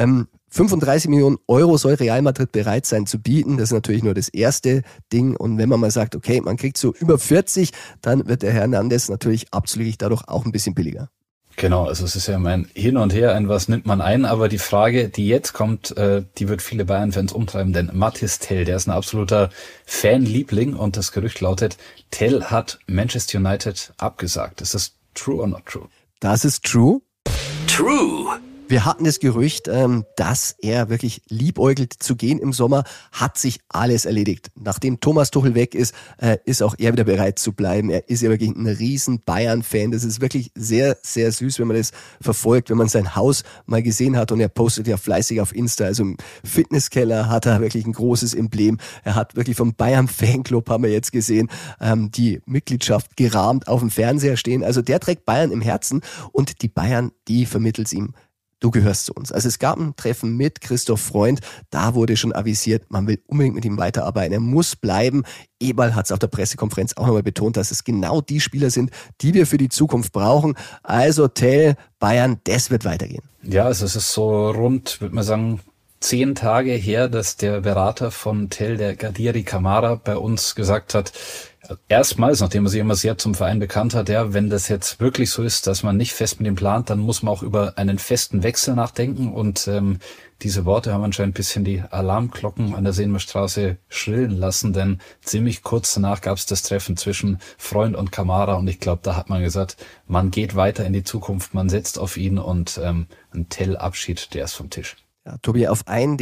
35 Millionen Euro soll Real Madrid bereit sein zu bieten. Das ist natürlich nur das erste Ding. Und wenn man mal sagt, okay, man kriegt so über 40, dann wird der Hernandez natürlich absolut dadurch auch ein bisschen billiger. Genau, also es ist ja mein Hin und Her, ein was nimmt man ein, aber die Frage, die jetzt kommt, die wird viele Bayern-Fans umtreiben, denn Mathys Tel, der ist ein absoluter Fanliebling und das Gerücht lautet, Tel hat Manchester United abgesagt. Ist das true or not true? Das ist true. True. Wir hatten das Gerücht, dass er wirklich liebäugelt zu gehen im Sommer, hat sich alles erledigt. Nachdem Thomas Tuchel weg ist, ist auch er wieder bereit zu bleiben. Er ist ja wirklich ein riesen Bayern-Fan. Das ist wirklich sehr, sehr süß, wenn man das verfolgt, wenn man sein Haus mal gesehen hat und er postet ja fleißig auf Insta. Also im Fitnesskeller hat er wirklich ein großes Emblem. Er hat wirklich vom Bayern-Fanclub, haben wir jetzt gesehen, die Mitgliedschaft gerahmt auf dem Fernseher stehen. Also der trägt Bayern im Herzen und die Bayern, die vermittelt es ihm. Du gehörst zu uns. Also es gab ein Treffen mit Christoph Freund, da wurde schon avisiert, man will unbedingt mit ihm weiterarbeiten, er muss bleiben. Eberl hat es auf der Pressekonferenz auch nochmal betont, dass es genau die Spieler sind, die wir für die Zukunft brauchen. Also Tel, Bayern, das wird weitergehen. Ja, also es ist so rund, würde man sagen, 10 Tage her, dass der Berater von Tel, der Gadiri Camara, bei uns gesagt hat, erstmals, nachdem er sich immer sehr zum Verein bekannt hat, ja, wenn das jetzt wirklich so ist, dass man nicht fest mit ihm plant, dann muss man auch über einen festen Wechsel nachdenken und diese Worte haben anscheinend ein bisschen die Alarmglocken an der Sebener Straße schrillen lassen, denn ziemlich kurz danach gab es das Treffen zwischen Freund und Camara und ich glaube, da hat man gesagt, man geht weiter in die Zukunft, man setzt auf ihn und ein Tel-Abschied, der ist vom Tisch. Ja, Tobi, auf einen, den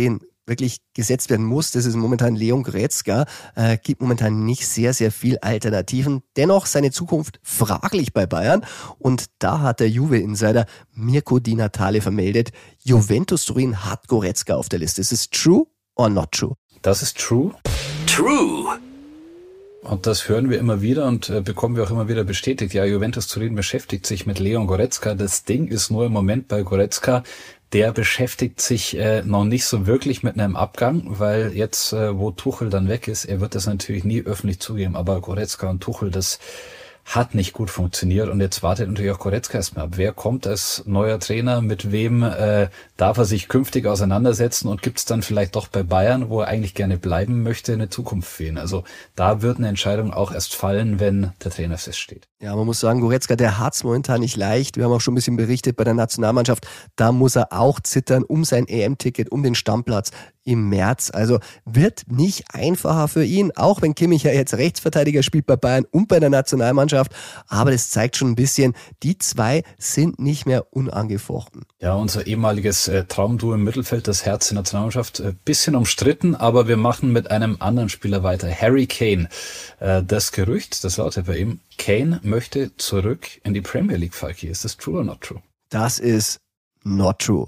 wirklich gesetzt werden muss, das ist momentan Leon Goretzka, gibt momentan nicht sehr, sehr viel Alternativen. Dennoch seine Zukunft fraglich bei Bayern und da hat der Juve-Insider Mirko Di Natale vermeldet, Juventus Turin hat Goretzka auf der Liste. Ist es true or not true? Das ist true. True. Und das hören wir immer wieder und bekommen wir auch immer wieder bestätigt. Ja, Juventus Turin beschäftigt sich mit Leon Goretzka. Das Ding ist nur im Moment bei Goretzka, der beschäftigt sich noch nicht so wirklich mit einem Abgang, weil jetzt, wo Tuchel dann weg ist, er wird das natürlich nie öffentlich zugeben, aber Goretzka und Tuchel, das hat nicht gut funktioniert und jetzt wartet natürlich auch Goretzka erstmal ab. Wer kommt als neuer Trainer, mit wem darf er sich künftig auseinandersetzen und gibt es dann vielleicht doch bei Bayern, wo er eigentlich gerne bleiben möchte, eine Zukunft für ihn? Also da wird eine Entscheidung auch erst fallen, wenn der Trainer feststeht. Ja, man muss sagen, Goretzka, der hat's momentan nicht leicht. Wir haben auch schon ein bisschen berichtet bei der Nationalmannschaft. Da muss er auch zittern um sein EM-Ticket, um den Stammplatz im März. Also wird nicht einfacher für ihn, auch wenn Kimmich ja jetzt Rechtsverteidiger spielt bei Bayern und bei der Nationalmannschaft. Aber das zeigt schon ein bisschen, die zwei sind nicht mehr unangefochten. Ja, unser ehemaliges Traumduo im Mittelfeld, das Herz der Nationalmannschaft, bisschen umstritten, aber wir machen mit einem anderen Spieler weiter, Harry Kane. Das Gerücht, das lautet bei ihm, Kane möchte zurück in die Premier League, Falki. Ist das true or not true? Das ist not true.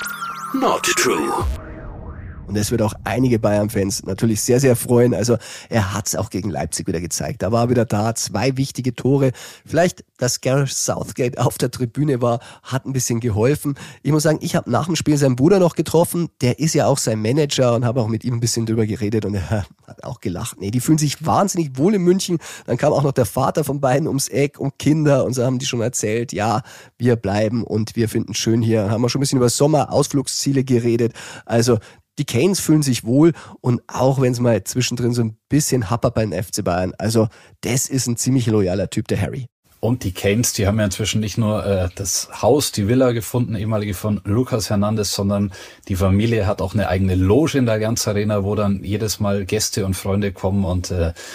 Not true. Und es wird auch einige Bayern-Fans natürlich sehr, sehr freuen. Also er hat es auch gegen Leipzig wieder gezeigt. Da war er wieder da, 2 wichtige Tore. Vielleicht, dass Gareth Southgate auf der Tribüne war, hat ein bisschen geholfen. Ich muss sagen, ich habe nach dem Spiel seinen Bruder noch getroffen. Der ist ja auch sein Manager und habe auch mit ihm ein bisschen drüber geredet und er hat auch gelacht. Nee, die fühlen sich wahnsinnig wohl in München. Dann kam auch noch der Vater von beiden ums Eck und Kinder und so haben die schon erzählt, ja, wir bleiben und wir finden es schön hier. Haben wir schon ein bisschen über Sommerausflugsziele geredet. Also die Canes fühlen sich wohl und auch wenn es mal zwischendrin so ein bisschen happert beim FC Bayern. Also das ist ein ziemlich loyaler Typ, der Harry. Und die Canes, die haben ja inzwischen nicht nur das Haus, die Villa gefunden, ehemalige von Lucas Hernandez, sondern die Familie hat auch eine eigene Loge in der Allianz Arena, wo dann jedes Mal Gäste und Freunde kommen und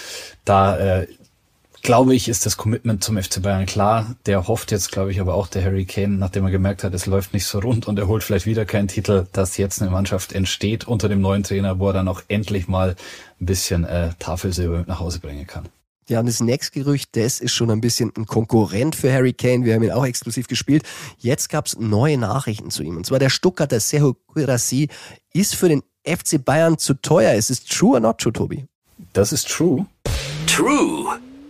glaube ich, ist das Commitment zum FC Bayern klar. Der hofft jetzt, glaube ich, aber auch der Harry Kane, nachdem er gemerkt hat, es läuft nicht so rund und er holt vielleicht wieder keinen Titel, dass jetzt eine Mannschaft entsteht unter dem neuen Trainer, wo er dann auch endlich mal ein bisschen Tafelsilber mit nach Hause bringen kann. Ja, und das nächste Gerücht, das ist schon ein bisschen ein Konkurrent für Harry Kane. Wir haben ihn auch exklusiv gespielt. Jetzt gab's neue Nachrichten zu ihm. Und zwar der Stuttgarter Serhou Guirassy ist für den FC Bayern zu teuer. Ist es true or not true, Tobi? Das ist true. True.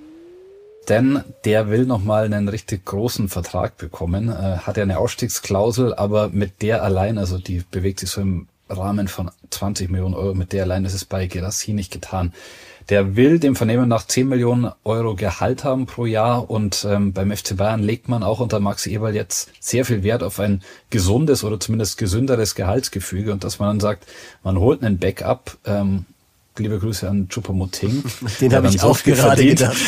Denn der will nochmal einen richtig großen Vertrag bekommen. Hat ja eine Ausstiegsklausel, aber mit der allein, also die bewegt sich so im Rahmen von 20 Millionen Euro, mit der allein ist es bei Guirassy nicht getan. Der will dem Vernehmen nach 10 Millionen Euro Gehalt haben pro Jahr und beim FC Bayern legt man auch unter Max Eberl jetzt sehr viel Wert auf ein gesundes oder zumindest gesünderes Gehaltsgefüge und dass man dann sagt, man holt einen Backup, liebe Grüße an Choupo-Moting. Den habe ich auch gerade gedacht.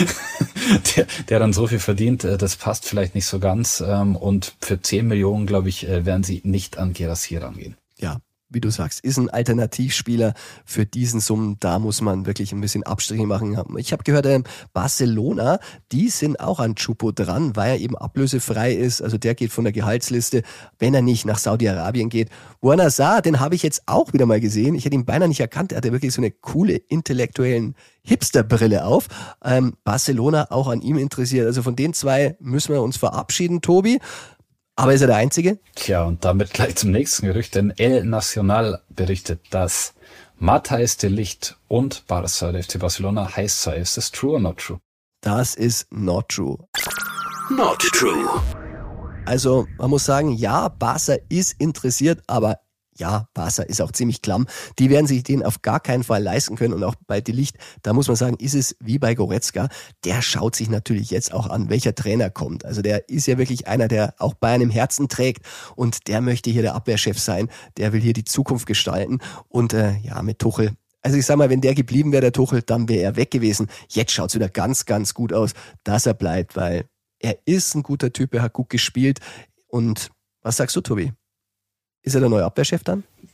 Der dann so viel verdient, das passt vielleicht nicht so ganz. Und für 10 Millionen, glaube ich, werden sie nicht an Guirassy rangehen. Ja, wie du sagst, ist ein Alternativspieler für diesen Summen. Da muss man wirklich ein bisschen Abstriche machen. Ich habe gehört, Barcelona, die sind auch an Choupo dran, weil er eben ablösefrei ist. Also der geht von der Gehaltsliste, wenn er nicht nach Saudi-Arabien geht. Bouana Sarr, den habe ich jetzt auch wieder mal gesehen. Ich hätte ihn beinahe nicht erkannt. Er hatte wirklich so eine coole intellektuellen Hipsterbrille auf. Barcelona auch an ihm interessiert. Also von den zwei müssen wir uns verabschieden, Tobi. Aber ist er der Einzige? Tja, und damit gleich zum nächsten Gerücht, denn El Nacional berichtet, dass Matthijs de Ligt und Barca, der FC Barcelona, heiß sei. Ist das true or not true? Das ist not true. Not true. Also man muss sagen, ja, Barca ist interessiert, aber ja, Barca ist auch ziemlich klamm. Die werden sich den auf gar keinen Fall leisten können. Und auch bei De Ligt, da muss man sagen, ist es wie bei Goretzka. Der schaut sich natürlich jetzt auch an, welcher Trainer kommt. Also der ist ja wirklich einer, der auch Bayern im Herzen trägt. Und der möchte hier der Abwehrchef sein. Der will hier die Zukunft gestalten. Und ja, mit Tuchel. Also ich sag mal, wenn der geblieben wäre, der Tuchel, dann wäre er weg gewesen. Jetzt schaut's wieder ganz, ganz gut aus, dass er bleibt, weil er ist ein guter Typ, er hat gut gespielt. Und was sagst du, Tobi? Ist er der neue Abwehrchef dann?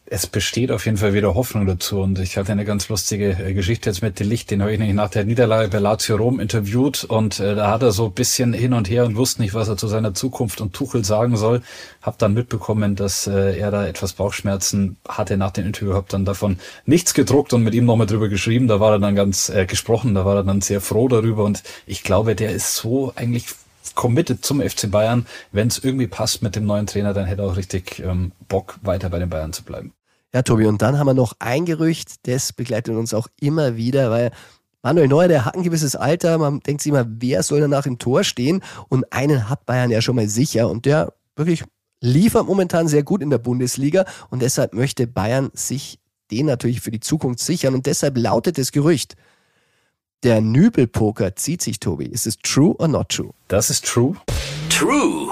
es besteht auf jeden Fall wieder Hoffnung dazu. Und ich hatte eine ganz lustige Geschichte jetzt mit De Ligt, den habe ich nämlich nach der Niederlage bei Lazio Rom interviewt und da hat er so ein bisschen hin und her und wusste nicht, was er zu seiner Zukunft und Tuchel sagen soll. Hab dann mitbekommen, dass er da etwas Bauchschmerzen hatte nach dem Interview, hab dann davon nichts gedruckt und mit ihm nochmal drüber geschrieben. Da war er dann ganz gesprochen, da war er dann sehr froh darüber und ich glaube, der ist so eigentlich committed zum FC Bayern. Wenn es irgendwie passt mit dem neuen Trainer, dann hätte er auch richtig Bock, weiter bei den Bayern zu bleiben. Ja, Tobi, und dann haben wir noch ein Gerücht, das begleitet uns auch immer wieder, weil Manuel Neuer, der hat ein gewisses Alter, man denkt sich immer, wer soll danach im Tor stehen? Und einen hat Bayern ja schon mal sicher und der wirklich liefert momentan sehr gut in der Bundesliga und deshalb möchte Bayern sich den natürlich für die Zukunft sichern und deshalb lautet das Gerücht, der Nübel-Poker zieht sich, Tobi. Ist es true or not true? Das ist true. True.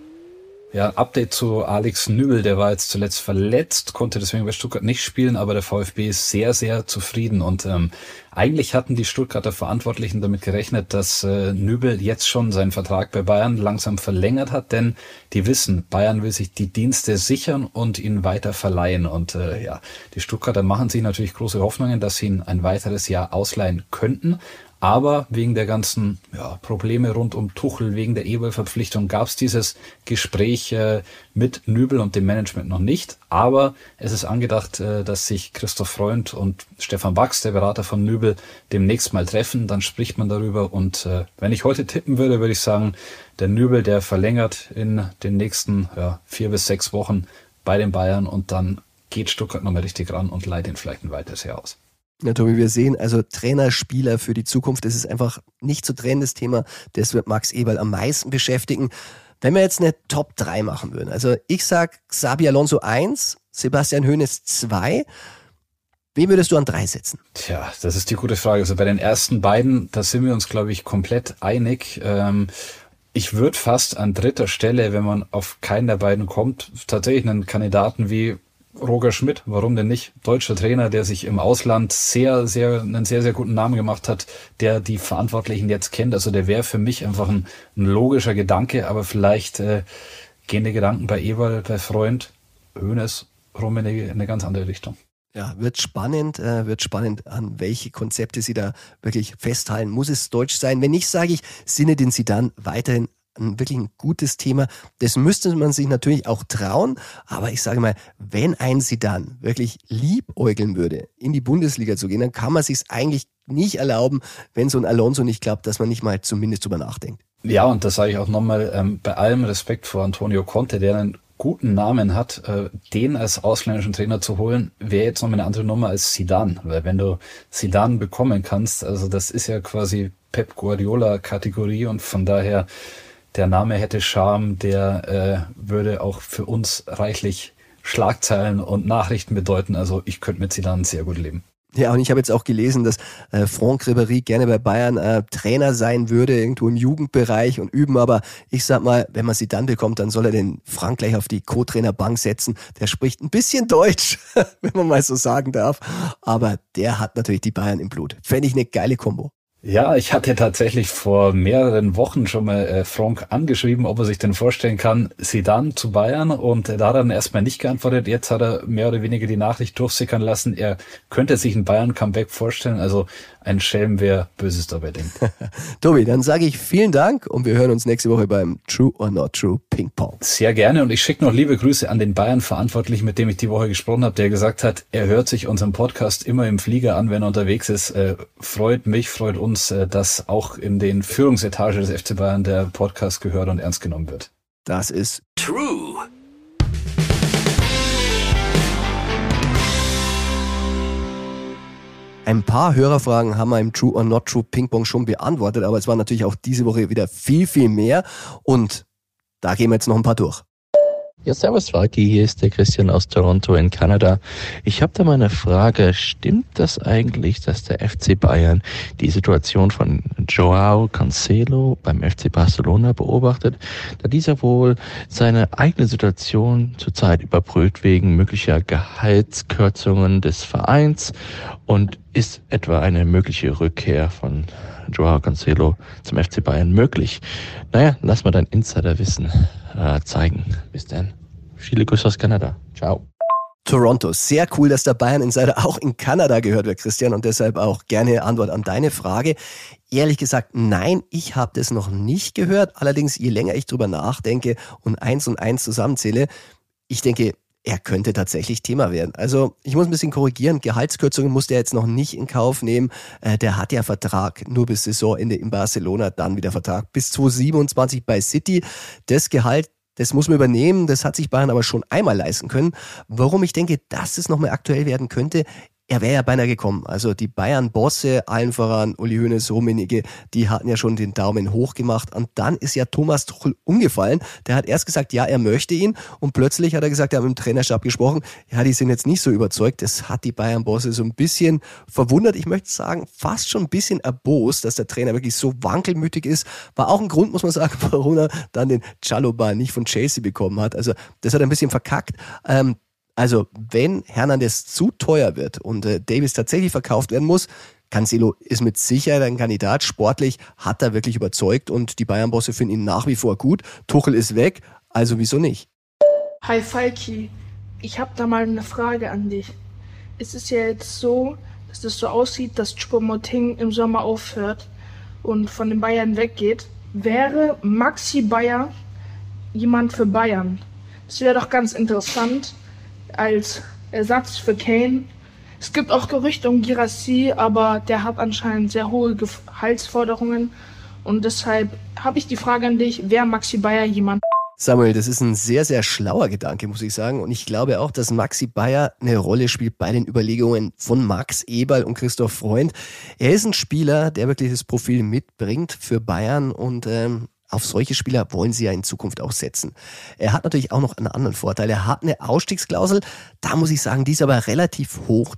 Ja, Update zu Alex Nübel, der war jetzt zuletzt verletzt, konnte deswegen bei Stuttgart nicht spielen, aber der VfB ist sehr, sehr zufrieden und eigentlich hatten die Stuttgarter Verantwortlichen damit gerechnet, dass Nübel jetzt schon seinen Vertrag bei Bayern langsam verlängert hat, denn die wissen, Bayern will sich die Dienste sichern und ihn weiter verleihen und die Stuttgarter machen sich natürlich große Hoffnungen, dass sie ihn ein weiteres Jahr ausleihen könnten. Aber wegen der ganzen Probleme rund um Tuchel, wegen der Eberl-Verpflichtung gab es dieses Gespräch mit Nübel und dem Management noch nicht. Aber es ist angedacht, dass sich Christoph Freund und Stefan Bax, der Berater von Nübel, demnächst mal treffen. Dann spricht man darüber. Und wenn ich heute tippen würde, würde ich sagen, der Nübel, der verlängert in den nächsten 4 bis 6 Wochen bei den Bayern. Und dann geht Stuttgart nochmal richtig ran und leiht ihn vielleicht ein weiteres Jahr aus. Ja, Tobi, wir sehen also Trainer, Spieler für die Zukunft. Das ist einfach nicht zu trennendes Thema. Das wird Max Eberl am meisten beschäftigen. Wenn wir jetzt eine Top 3 machen würden. Also ich sag Xabi Alonso 1, Sebastian Hoeneß 2. Wen würdest du an 3 setzen? Tja, das ist die gute Frage. Also bei den ersten beiden, da sind wir uns, glaube ich, komplett einig. Ich würde fast an 3. Stelle, wenn man auf keinen der beiden kommt, tatsächlich einen Kandidaten wie Roger Schmidt, warum denn nicht? Deutscher Trainer, der sich im Ausland einen sehr, sehr guten Namen gemacht hat, der die Verantwortlichen jetzt kennt. Also der wäre für mich einfach ein logischer Gedanke, aber vielleicht gehen die Gedanken bei Eberl, bei Freund, Hoeneß, Rummenigge in eine ganz andere Richtung. Ja, wird spannend, an welche Konzepte sie da wirklich festhalten. Muss es deutsch sein? Wenn nicht, sage ich, Zinedine Zidane weiterhin wirklich ein gutes Thema. Das müsste man sich natürlich auch trauen. Aber ich sage mal, wenn ein Zidane wirklich liebäugeln würde, in die Bundesliga zu gehen, dann kann man sich eigentlich nicht erlauben, wenn so ein Alonso nicht klappt, dass man nicht mal zumindest drüber nachdenkt. Ja, und das sage ich auch nochmal, bei allem Respekt vor Antonio Conte, der einen guten Namen hat, den als ausländischen Trainer zu holen, wäre jetzt nochmal eine andere Nummer als Zidane. Weil wenn du Zidane bekommen kannst, also das ist ja quasi Pep Guardiola-Kategorie und von daher der Name hätte Charme, der würde auch für uns reichlich Schlagzeilen und Nachrichten bedeuten. Also ich könnte mit Zidane sehr gut leben. Ja, und ich habe jetzt auch gelesen, dass Franck Ribéry gerne bei Bayern Trainer sein würde, irgendwo im Jugendbereich und üben. Aber ich sag mal, wenn man Zidane bekommt, dann soll er den Frank gleich auf die Co-Trainerbank setzen. Der spricht ein bisschen Deutsch, wenn man mal so sagen darf. Aber der hat natürlich die Bayern im Blut. Fände ich eine geile Kombo. Ja, ich hatte tatsächlich vor mehreren Wochen schon mal Franck angeschrieben, ob er sich denn vorstellen kann, Zidane zu Bayern, und da hat er dann erstmal nicht geantwortet. Jetzt hat er mehr oder weniger die Nachricht durchsickern lassen, er könnte sich ein Bayern-Comeback vorstellen, also ein Schelm, wer Böses dabei denkt. Tobi, dann sage ich vielen Dank und wir hören uns nächste Woche beim True or Not True Ping Pong. Sehr gerne, und ich schicke noch liebe Grüße an den Bayern-Verantwortlichen, mit dem ich die Woche gesprochen habe, der gesagt hat, er hört sich unseren Podcast immer im Flieger an, wenn er unterwegs ist. Freut mich, freut uns, dass auch in den Führungsetagen des FC Bayern der Podcast gehört und ernst genommen wird. Das ist True. Ein paar Hörerfragen haben wir im True or Not True Ping Pong schon beantwortet, aber es war natürlich auch diese Woche wieder viel, viel mehr, und da gehen wir jetzt noch ein paar durch. Ja, servus Falki, hier ist der Christian aus Toronto in Kanada. Ich habe da mal eine Frage. Stimmt das eigentlich, dass der FC Bayern die Situation von Joao Cancelo beim FC Barcelona beobachtet, da dieser wohl seine eigene Situation zurzeit überprüft wegen möglicher Gehaltskürzungen des Vereins, und ist etwa eine mögliche Rückkehr von Joao Cancelo zum FC Bayern möglich? Naja, lass mal dein Insiderwissen zeigen. Bis dann. Viele Grüße aus Kanada. Ciao. Toronto. Sehr cool, dass der Bayern-Insider auch in Kanada gehört wird, Christian, und deshalb auch gerne Antwort an deine Frage. Ehrlich gesagt, nein, ich habe das noch nicht gehört. Allerdings, je länger ich drüber nachdenke und eins zusammenzähle, ich denke, er könnte tatsächlich Thema werden. Also ich muss ein bisschen korrigieren, Gehaltskürzungen muss der jetzt noch nicht in Kauf nehmen. Der hat ja Vertrag nur bis Saisonende in Barcelona, dann wieder Vertrag bis 2027 bei City. Das Gehalt, das muss man übernehmen, das hat sich Bayern aber schon einmal leisten können. Warum ich denke, dass es nochmal aktuell werden könnte, er wäre ja beinahe gekommen. Also die Bayern-Bosse, allen voran Uli Hoeneß, Rummenigge, die hatten ja schon den Daumen hoch gemacht. Und dann ist ja Thomas Tuchel umgefallen. Der hat erst gesagt, ja, er möchte ihn. Und plötzlich hat er gesagt, er hat mit dem Trainerstab gesprochen. Ja, die sind jetzt nicht so überzeugt. Das hat die Bayern-Bosse so ein bisschen verwundert. Ich möchte sagen, fast schon ein bisschen erbost, dass der Trainer wirklich so wankelmütig ist. War auch ein Grund, muss man sagen, warum er dann den Chalobah nicht von Chelsea bekommen hat. Also das hat er ein bisschen verkackt. Also wenn Hernandez zu teuer wird und Davies tatsächlich verkauft werden muss, Cancelo ist mit Sicherheit ein Kandidat. Sportlich hat er wirklich überzeugt und die Bayern-Bosse finden ihn nach wie vor gut. Tuchel ist weg, also wieso nicht? Hi Falki, ich habe da mal eine Frage an dich. Es ist ja jetzt so, dass es so aussieht, dass Choupo-Moting im Sommer aufhört und von den Bayern weggeht. Wäre Maxi Bayer jemand für Bayern? Das wäre doch ganz interessant als Ersatz für Kane. Es gibt auch Gerüchte um Guirassy, aber der hat anscheinend sehr hohe Gehaltsforderungen und deshalb habe ich die Frage an dich, wäre Maxi Bayer jemand? Samuel, das ist ein sehr, sehr schlauer Gedanke, muss ich sagen. Und ich glaube auch, dass Maxi Bayer eine Rolle spielt bei den Überlegungen von Max Eberl und Christoph Freund. Er ist ein Spieler, der wirklich das Profil mitbringt für Bayern und auf solche Spieler wollen sie ja in Zukunft auch setzen. Er hat natürlich auch noch einen anderen Vorteil. Er hat eine Ausstiegsklausel. Da muss ich sagen, die ist aber relativ hoch.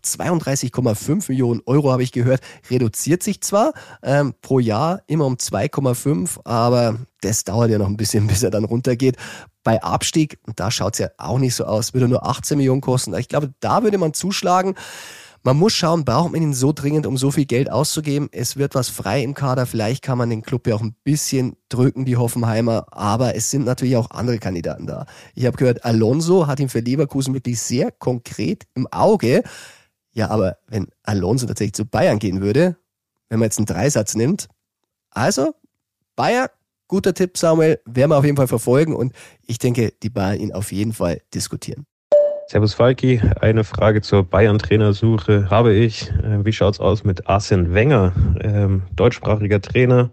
32,5 Millionen Euro habe ich gehört. Reduziert sich zwar pro Jahr immer um 2,5, aber das dauert ja noch ein bisschen, bis er dann runtergeht. Bei Abstieg, und da schaut es ja auch nicht so aus, würde nur 18 Millionen kosten. Ich glaube, da würde man zuschlagen. Man muss schauen, braucht man ihn so dringend, um so viel Geld auszugeben? Es wird was frei im Kader. Vielleicht kann man den Club ja auch ein bisschen drücken, die Hoffenheimer. Aber es sind natürlich auch andere Kandidaten da. Ich habe gehört, Alonso hat ihn für Leverkusen wirklich sehr konkret im Auge. Ja, aber wenn Alonso tatsächlich zu Bayern gehen würde, wenn man jetzt einen Dreisatz nimmt, also Bayer, guter Tipp, Samuel, werden wir auf jeden Fall verfolgen. Und ich denke, die Bayern ihn auf jeden Fall diskutieren. Servus Falki, eine Frage zur Bayern-Trainersuche habe ich. Wie schaut's aus mit Arsene Wenger? Deutschsprachiger Trainer,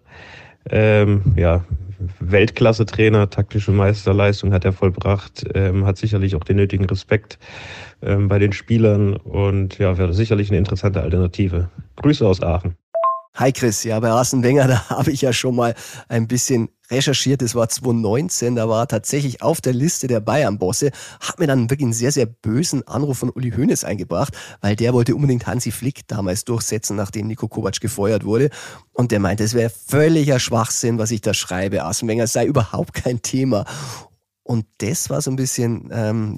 Weltklasse-Trainer, taktische Meisterleistung hat er vollbracht, hat sicherlich auch den nötigen Respekt bei den Spielern und ja, wäre sicherlich eine interessante Alternative. Grüße aus Aachen. Hi Chris, ja, bei Arsene Wenger, da habe ich ja schon mal ein bisschen recherchiert. Das war 2019, da war er tatsächlich auf der Liste der Bayern-Bosse, hat mir dann wirklich einen sehr, sehr bösen Anruf von Uli Hoeneß eingebracht, weil der wollte unbedingt Hansi Flick damals durchsetzen, nachdem Niko Kovac gefeuert wurde. Und der meinte, es wäre völliger Schwachsinn, was ich da schreibe. Arsene Wenger sei überhaupt kein Thema. Und das war so ein bisschen,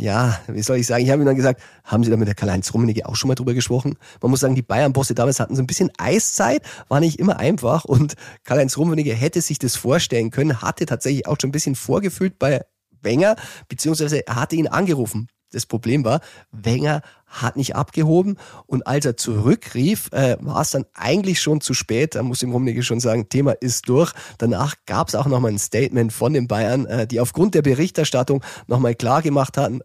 wie soll ich sagen, ich habe ihm dann gesagt, haben Sie da mit der Karl-Heinz Rummenigge auch schon mal drüber gesprochen? Man muss sagen, die Bayern-Bosse damals hatten so ein bisschen Eiszeit, war nicht immer einfach und Karl-Heinz Rummenigge hätte sich das vorstellen können, hatte tatsächlich auch schon ein bisschen vorgefühlt bei Wenger, beziehungsweise er hatte ihn angerufen. Das Problem war, Wenger hat nicht abgehoben und als er zurückrief, war es dann eigentlich schon zu spät. Da muss ihm Rummenigge schon sagen, Thema ist durch. Danach gab es auch nochmal ein Statement von den Bayern, die aufgrund der Berichterstattung nochmal klar gemacht hatten,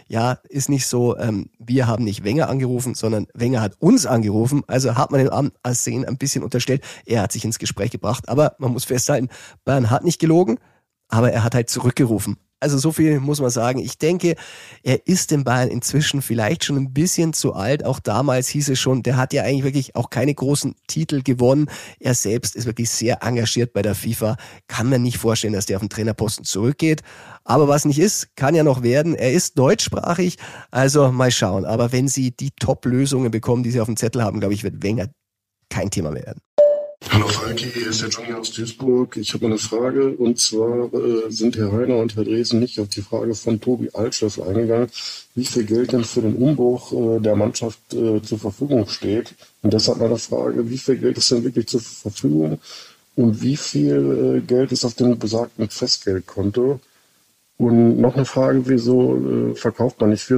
ist nicht so, wir haben nicht Wenger angerufen, sondern Wenger hat uns angerufen. Also hat man dem Arsene ein bisschen unterstellt, er hat sich ins Gespräch gebracht. Aber man muss festhalten, Bayern hat nicht gelogen, aber er hat halt zurückgerufen. Also so viel muss man sagen. Ich denke, er ist den Bayern inzwischen vielleicht schon ein bisschen zu alt. Auch damals hieß es schon, der hat ja eigentlich wirklich auch keine großen Titel gewonnen. Er selbst ist wirklich sehr engagiert bei der FIFA. Kann man nicht vorstellen, dass der auf den Trainerposten zurückgeht. Aber was nicht ist, kann ja noch werden. Er ist deutschsprachig, also mal schauen. Aber wenn sie die Top-Lösungen bekommen, die sie auf dem Zettel haben, glaube ich, wird Wenger kein Thema mehr werden. Hallo Falki, hier ist der Johnny aus Duisburg. Ich habe eine Frage und zwar sind Herr Heiner und Herr Dresen nicht auf die Frage von Tobi Altschef eingegangen, wie viel Geld denn für den Umbruch der Mannschaft zur Verfügung steht. Und deshalb meine Frage, wie viel Geld ist denn wirklich zur Verfügung und wie viel Geld ist auf dem besagten Festgeldkonto? Und noch eine Frage, wieso verkauft man nicht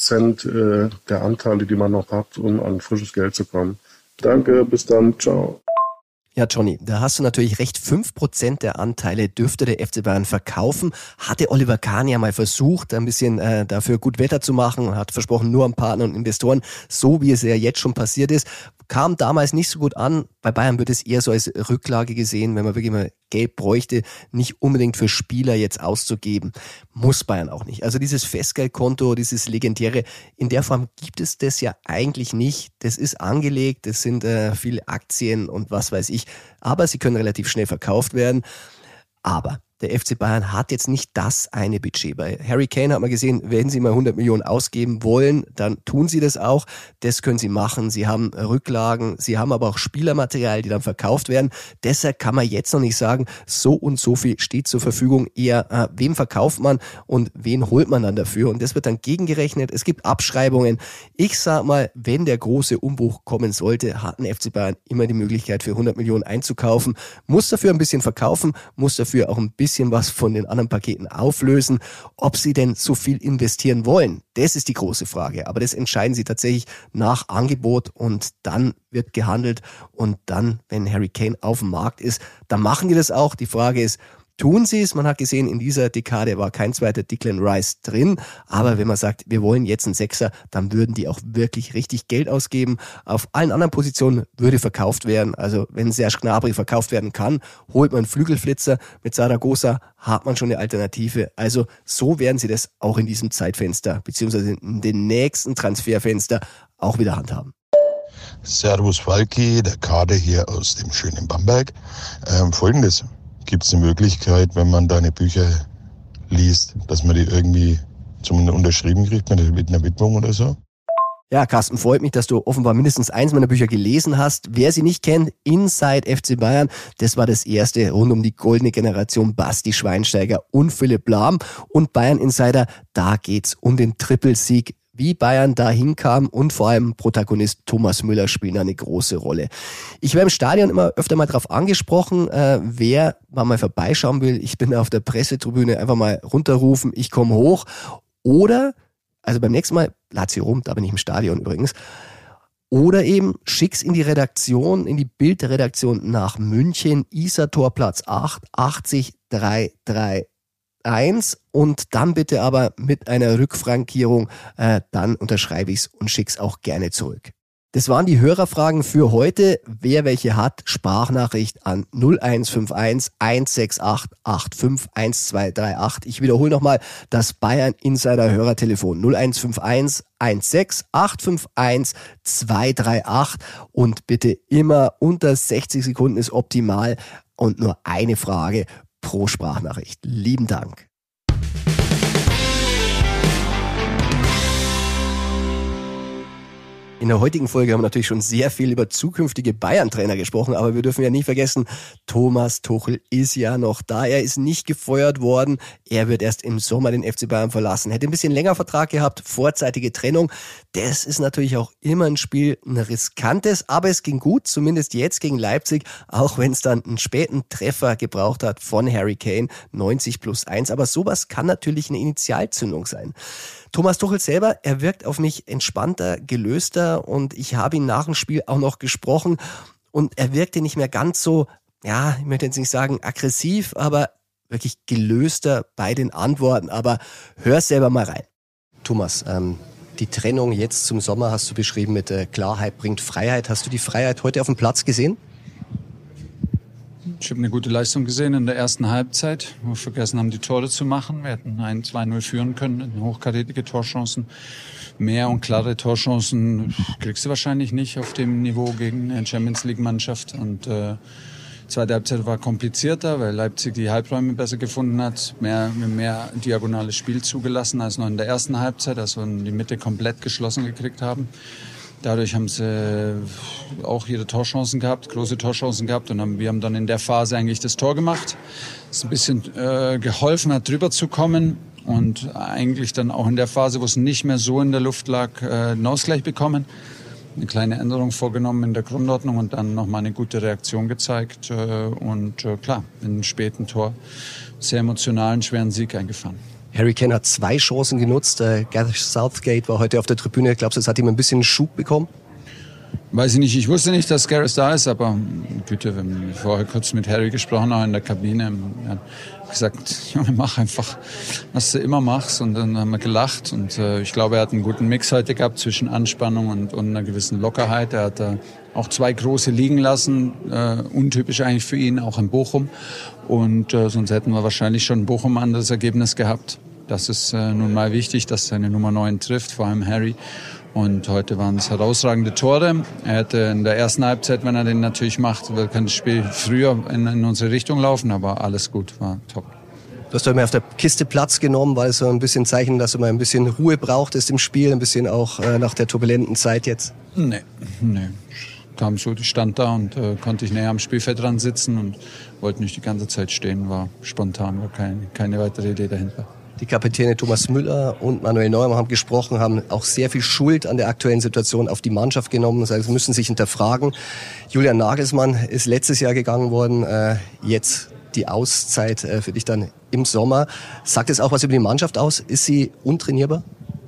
4-5% der Anteile, die man noch hat, um an frisches Geld zu kommen? Danke, bis dann, ciao. Ja, Johnny, da hast du natürlich recht. 5% der Anteile dürfte der FC Bayern verkaufen. Hatte Oliver Kahn ja mal versucht, ein bisschen dafür gut Wetter zu machen und hat versprochen, nur an Partner und Investoren, so wie es ja jetzt schon passiert ist. Kam damals nicht so gut an. Bei Bayern wird es eher so als Rücklage gesehen, wenn man wirklich mal Geld bräuchte, nicht unbedingt für Spieler jetzt auszugeben. Muss Bayern auch nicht. Also dieses Festgeldkonto, dieses legendäre, in der Form gibt es das ja eigentlich nicht. Das ist angelegt, das sind viele Aktien und was weiß ich. Aber sie können relativ schnell verkauft werden. Aber der FC Bayern hat jetzt nicht das eine Budget. Bei Harry Kane hat man gesehen, wenn sie mal 100 Millionen ausgeben wollen, dann tun sie das auch. Das können sie machen. Sie haben Rücklagen, sie haben aber auch Spielermaterial, die dann verkauft werden. Deshalb kann man jetzt noch nicht sagen, so und so viel steht zur Verfügung. Eher, wem verkauft man und wen holt man dann dafür? Und das wird dann gegengerechnet. Es gibt Abschreibungen. Ich sag mal, wenn der große Umbruch kommen sollte, hat ein FC Bayern immer die Möglichkeit, für 100 Millionen einzukaufen. Muss dafür ein bisschen verkaufen, muss dafür auch ein bisschen was von den anderen Paketen auflösen. Ob sie denn so viel investieren wollen, das ist die große Frage. Aber das entscheiden sie tatsächlich nach Angebot und dann wird gehandelt. Und dann, wenn Harry Kane auf dem Markt ist, dann machen die das auch. Die Frage ist, tun sie es? Man hat gesehen, in dieser Dekade war kein zweiter Declan Rice drin. Aber wenn man sagt, wir wollen jetzt einen Sechser, dann würden die auch wirklich richtig Geld ausgeben. Auf allen anderen Positionen würde verkauft werden. Also wenn Serge Gnabry verkauft werden kann, holt man einen Flügelflitzer. Mit Zaragoza hat man schon eine Alternative. Also so werden sie das auch in diesem Zeitfenster, beziehungsweise in den nächsten Transferfenster auch wieder handhaben. Servus Falki, der Kader hier aus dem schönen Bamberg. Folgendes. Gibt es eine Möglichkeit, wenn man deine Bücher liest, dass man die irgendwie zum unterschrieben kriegt mit einer Widmung oder so? Ja, Carsten, freut mich, dass du offenbar mindestens eins meiner Bücher gelesen hast. Wer sie nicht kennt, Inside FC Bayern, das war das erste rund um die goldene Generation Basti Schweinsteiger und Philipp Lahm. Und Bayern Insider, da geht's um den Trippelsieg. Wie Bayern da hinkam und vor allem Protagonist Thomas Müller spielen eine große Rolle. Ich werde im Stadion immer öfter mal drauf angesprochen, wer mal vorbeischauen will. Ich bin auf der Pressetribüne, einfach mal runterrufen, ich komme hoch. Oder, also beim nächsten Mal, Lazio Rom, da bin ich im Stadion übrigens. Oder eben schick's in die Redaktion, in die Bildredaktion nach München, Isartorplatz 8, 80 331 und dann bitte aber mit einer Rückfrankierung, dann unterschreibe ich's und schick's auch gerne zurück. Das waren die Hörerfragen für heute. Wer welche hat, Sprachnachricht an 0151 168 85 1238. Ich wiederhole nochmal das Bayern Insider Hörertelefon 0151 16 851 238 und bitte immer unter 60 Sekunden ist optimal und nur eine Frage pro Sprachnachricht. Lieben Dank. In der heutigen Folge haben wir natürlich schon sehr viel über zukünftige Bayern-Trainer gesprochen, aber wir dürfen ja nie vergessen, Thomas Tuchel ist ja noch da. Er ist nicht gefeuert worden. Er wird erst im Sommer den FC Bayern verlassen. Hätte ein bisschen länger Vertrag gehabt, vorzeitige Trennung. Das ist natürlich auch immer ein Spiel, ein riskantes, aber es ging gut, zumindest jetzt gegen Leipzig, auch wenn es dann einen späten Treffer gebraucht hat von Harry Kane, 90+1. Aber sowas kann natürlich eine Initialzündung sein. Thomas Tuchel selber, er wirkt auf mich entspannter, gelöster und ich habe ihn nach dem Spiel auch noch gesprochen und er wirkte nicht mehr ganz so, ja, ich möchte jetzt nicht sagen aggressiv, aber wirklich gelöster bei den Antworten. Aber hör selber mal rein. Thomas, die Trennung jetzt zum Sommer hast du beschrieben mit Klarheit bringt Freiheit. Hast du die Freiheit heute auf dem Platz gesehen? Ich habe eine gute Leistung gesehen in der ersten Halbzeit, wo wir vergessen haben, die Tore zu machen. Wir hätten 1-2-0 führen können, hochkarätige Torchancen. Mehr und klare Torchancen kriegst du wahrscheinlich nicht auf dem Niveau gegen eine Champions-League-Mannschaft. Und zweite Halbzeit war komplizierter, weil Leipzig die Halbräume besser gefunden hat, mehr diagonales Spiel zugelassen als noch in der ersten Halbzeit, als wir die Mitte komplett geschlossen gekriegt haben. Dadurch haben sie auch ihre Torchancen gehabt, große Torchancen gehabt und wir haben dann in der Phase eigentlich das Tor gemacht. Das ein bisschen geholfen hat, drüber zu kommen und eigentlich dann auch in der Phase, wo es nicht mehr so in der Luft lag, einen Ausgleich bekommen. Eine kleine Änderung vorgenommen in der Grundordnung und dann nochmal eine gute Reaktion gezeigt und klar, in einem späten Tor sehr emotionalen, schweren Sieg eingefahren. Harry Kane hat 2 Chancen genutzt. Gareth Southgate war heute auf der Tribüne. Glaubst du, das hat ihm ein bisschen Schub bekommen? Weiß ich nicht. Ich wusste nicht, dass Gareth da ist, aber Güte, wir haben vorher kurz mit Harry gesprochen, auch in der Kabine. Er hat gesagt, Junge, mach einfach, was du immer machst. Und dann haben wir gelacht. Und ich glaube, er hat einen guten Mix heute gehabt zwischen Anspannung und einer gewissen Lockerheit. Er hat auch 2 große liegen lassen, untypisch eigentlich für ihn, auch in Bochum. Und sonst hätten wir wahrscheinlich schon in Bochum ein anderes Ergebnis gehabt. Das ist nun mal wichtig, dass seine Nummer 9 trifft, vor allem Harry. Und heute waren es herausragende Tore. Er hätte in der ersten Halbzeit, wenn er den natürlich macht, kann das Spiel früher in unsere Richtung laufen, aber alles gut, war top. Du hast heute mal auf der Kiste Platz genommen, weil es so ein bisschen Zeichen, dass du mal ein bisschen Ruhe brauchtest im Spiel, ein bisschen auch nach der turbulenten Zeit jetzt? Nee. Kam so, ich stand da und konnte ich näher am Spielfeld dran sitzen und wollte nicht die ganze Zeit stehen, war spontan, war keine weitere Idee dahinter. Die Kapitäne Thomas Müller und Manuel Neuer haben gesprochen, haben auch sehr viel Schuld an der aktuellen Situation auf die Mannschaft genommen. Das heißt, sie müssen sich hinterfragen. Julian Nagelsmann ist letztes Jahr gegangen worden, jetzt die Auszeit für dich dann im Sommer. Sagt es auch was über die Mannschaft aus? Ist sie untrainierbar?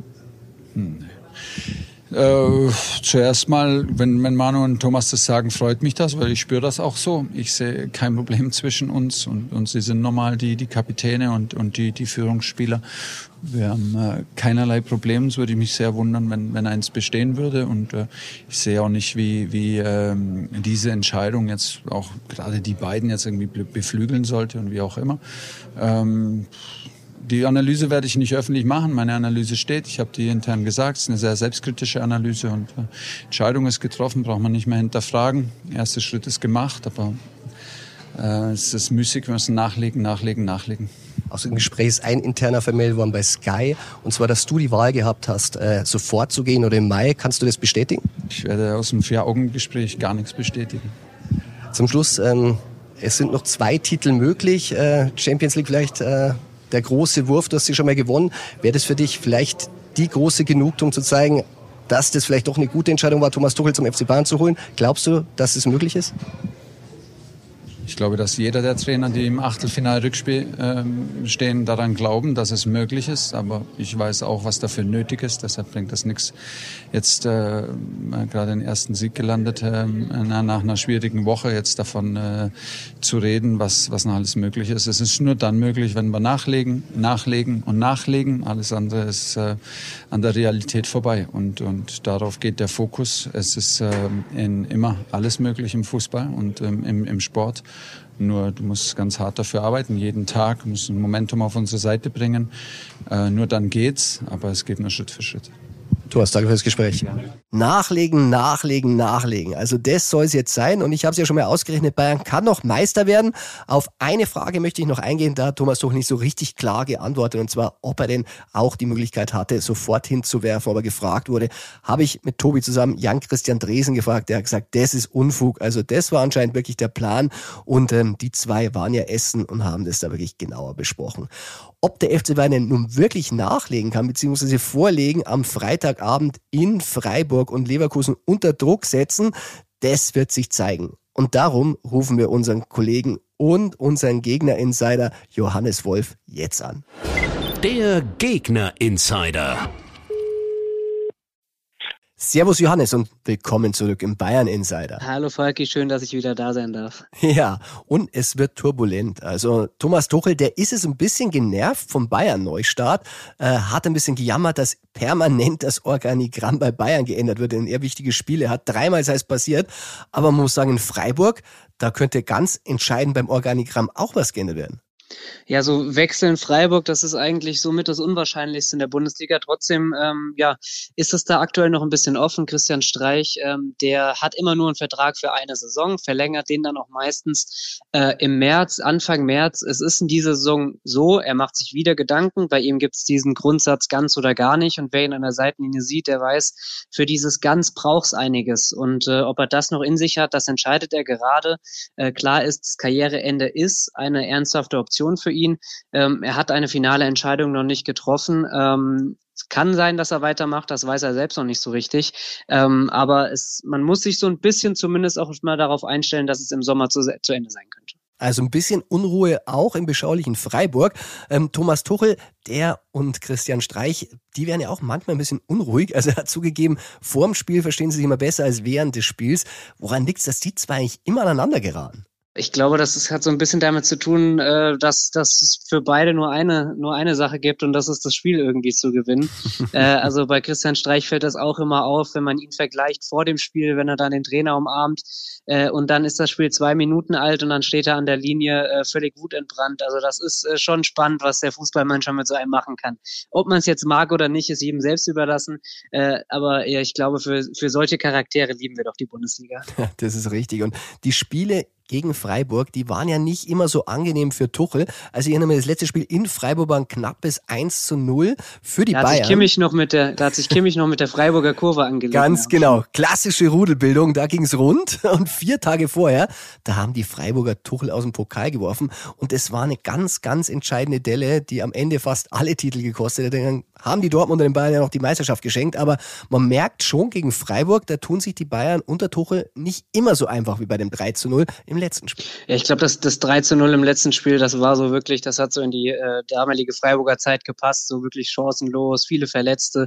Zuerst mal, wenn Manu und Thomas das sagen, freut mich das, weil ich spüre das auch so. Ich sehe kein Problem zwischen uns und sie sind normal die Kapitäne und die Führungsspieler. Wir haben keinerlei Probleme, es würde mich sehr wundern, wenn eins bestehen würde und ich sehe auch nicht, wie diese Entscheidung jetzt auch gerade die beiden jetzt irgendwie beflügeln sollte und wie auch immer. Die Analyse werde ich nicht öffentlich machen. Meine Analyse steht. Ich habe die intern gesagt. Es ist eine sehr selbstkritische Analyse und Entscheidung ist getroffen, braucht man nicht mehr hinterfragen. Erster Schritt ist gemacht, aber es ist müßig. Wir müssen nachlegen. Aus dem Gespräch ist ein interner vermeldet worden bei Sky, und zwar, dass du die Wahl gehabt hast, sofort zu gehen oder im Mai. Kannst du das bestätigen? Ich werde aus dem 4-Augen-Gespräch gar nichts bestätigen. Zum Schluss, es sind noch 2 Titel möglich. Champions League vielleicht der große Wurf, du hast sie schon mal gewonnen. Wäre das für dich vielleicht die große Genugtuung zu zeigen, dass das vielleicht doch eine gute Entscheidung war, Thomas Tuchel zum FC Bayern zu holen? Glaubst du, dass es möglich ist? Ich glaube, dass jeder der Trainer, die im Achtelfinal-Rückspiel stehen, daran glauben, dass es möglich ist. Aber ich weiß auch, was dafür nötig ist. Deshalb bringt das nichts. Jetzt gerade den ersten Sieg gelandet, nach einer schwierigen Woche jetzt davon zu reden, was noch alles möglich ist. Es ist nur dann möglich, wenn wir nachlegen. Alles andere ist an der Realität vorbei. Und darauf geht der Fokus. Es ist immer alles möglich im Fußball und im Sport. Nur du musst ganz hart dafür arbeiten, jeden Tag, du musst ein Momentum auf unsere Seite bringen. Nur dann geht's, aber es geht nur Schritt für Schritt. Thomas, danke für das Gespräch. Nachlegen. Also das soll es jetzt sein. Und ich habe es ja schon mal ausgerechnet, Bayern kann noch Meister werden. Auf eine Frage möchte ich noch eingehen, da hat Thomas doch nicht so richtig klar geantwortet. Und zwar, ob er denn auch die Möglichkeit hatte, sofort hinzuwerfen. Aber gefragt wurde, habe ich mit Tobi zusammen Jan-Christian Dresen gefragt. Der hat gesagt, das ist Unfug. Also das war anscheinend wirklich der Plan. Und die 2 waren ja essen und haben das da wirklich genauer besprochen. Ob der FC Bayern nun wirklich nachlegen kann, beziehungsweise vorlegen, am Freitagabend in Freiburg und Leverkusen unter Druck setzen, das wird sich zeigen. Und darum rufen wir unseren Kollegen und unseren Gegner-Insider Johannes Wolf jetzt an. Der Gegner-Insider. Servus Johannes und willkommen zurück im Bayern Insider. Hallo Falki, schön, dass ich wieder da sein darf. Ja, und es wird turbulent. Also Thomas Tuchel, der ist es ein bisschen genervt vom Bayern-Neustart, hat ein bisschen gejammert, dass permanent das Organigramm bei Bayern geändert wird in eher wichtige Spiele. Hat 3-mal sei es passiert, aber man muss sagen, in Freiburg, da könnte ganz entscheidend beim Organigramm auch was geändert werden. Ja, so Wechsel in Freiburg, das ist eigentlich somit das Unwahrscheinlichste in der Bundesliga. Trotzdem, ist es da aktuell noch ein bisschen offen. Christian Streich, der hat immer nur einen Vertrag für eine Saison, verlängert den dann auch meistens im März, Anfang März. Es ist in dieser Saison so, er macht sich wieder Gedanken. Bei ihm gibt es diesen Grundsatz ganz oder gar nicht. Und wer ihn an der Seitenlinie sieht, der weiß, für dieses ganz braucht es einiges. Und ob er das noch in sich hat, das entscheidet er gerade. Klar ist, das Karriereende ist eine ernsthafte Option für ihn. Er hat eine finale Entscheidung noch nicht getroffen. Es kann sein, dass er weitermacht, das weiß er selbst noch nicht so richtig. Aber man muss sich so ein bisschen zumindest auch mal darauf einstellen, dass es im Sommer zu Ende sein könnte. Also ein bisschen Unruhe auch im beschaulichen Freiburg. Thomas Tuchel, der und Christian Streich, die werden ja auch manchmal ein bisschen unruhig. Also er hat zugegeben, vorm Spiel verstehen sie sich immer besser als während des Spiels. Woran liegt es, dass die zwei eigentlich immer aneinander geraten? Ich glaube, das hat so ein bisschen damit zu tun, dass es für beide nur eine Sache gibt und das ist das Spiel irgendwie zu gewinnen. Also bei Christian Streich fällt das auch immer auf, wenn man ihn vergleicht vor dem Spiel, wenn er dann den Trainer umarmt und dann ist das Spiel 2 Minuten alt und dann steht er an der Linie völlig wutentbrannt. Also das ist schon spannend, was der Fußball manchmal mit so einem machen kann. Ob man es jetzt mag oder nicht, ist jedem selbst überlassen. Aber ja, ich glaube, für solche Charaktere lieben wir doch die Bundesliga. Das ist richtig. Und die Spiele gegen Freiburg, die waren ja nicht immer so angenehm für Tuchel. Also ich erinnere mich, das letzte Spiel in Freiburg war ein knappes 1:0 für die Bayern. Da hat sich Kimmich noch mit der Freiburger Kurve angelegt. Ganz genau. Klassische Rudelbildung, da ging's rund. Und 4 Tage vorher, da haben die Freiburger Tuchel aus dem Pokal geworfen. Und es war eine ganz, ganz entscheidende Delle, die am Ende fast alle Titel gekostet hat. Dann haben die Dortmunder den Bayern ja noch die Meisterschaft geschenkt. Aber man merkt schon gegen Freiburg, da tun sich die Bayern unter Tuchel nicht immer so einfach wie bei dem 3:0 im letzten Spiel. Ja, ich glaube, das 3:0 im letzten Spiel, das war so wirklich, das hat so in die damalige Freiburger Zeit gepasst, so wirklich chancenlos, viele Verletzte.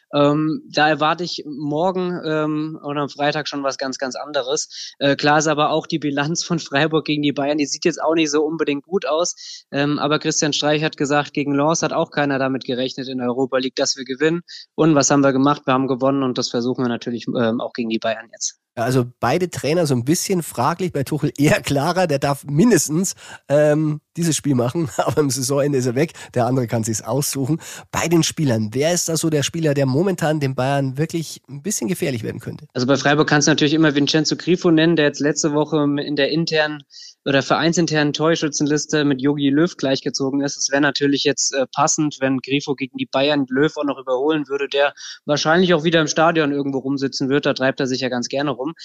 Da erwarte ich morgen oder am Freitag schon was ganz, ganz anderes. Klar ist aber auch die Bilanz von Freiburg gegen die Bayern, die sieht jetzt auch nicht so unbedingt gut aus. Aber Christian Streich hat gesagt, gegen Lens hat auch keiner damit gerechnet in der Europa League, dass wir gewinnen. Und was haben wir gemacht? Wir haben gewonnen und das versuchen wir natürlich auch gegen die Bayern jetzt. Also beide Trainer so ein bisschen fraglich, bei Tuchel eher klarer, der darf mindestens dieses Spiel machen, aber am Saisonende ist er weg, der andere kann sich's aussuchen. Bei den Spielern, wer ist da so der Spieler, der momentan den Bayern wirklich ein bisschen gefährlich werden könnte? Also bei Freiburg kannst du natürlich immer Vincenzo Grifo nennen, der jetzt letzte Woche in der internen oder vereinsinternen Torschützenliste mit Jogi Löw gleichgezogen ist. Es wäre natürlich jetzt passend, wenn Grifo gegen die Bayern Löw auch noch überholen würde, der wahrscheinlich auch wieder im Stadion irgendwo rumsitzen wird, da treibt er sich ja ganz gerne rum.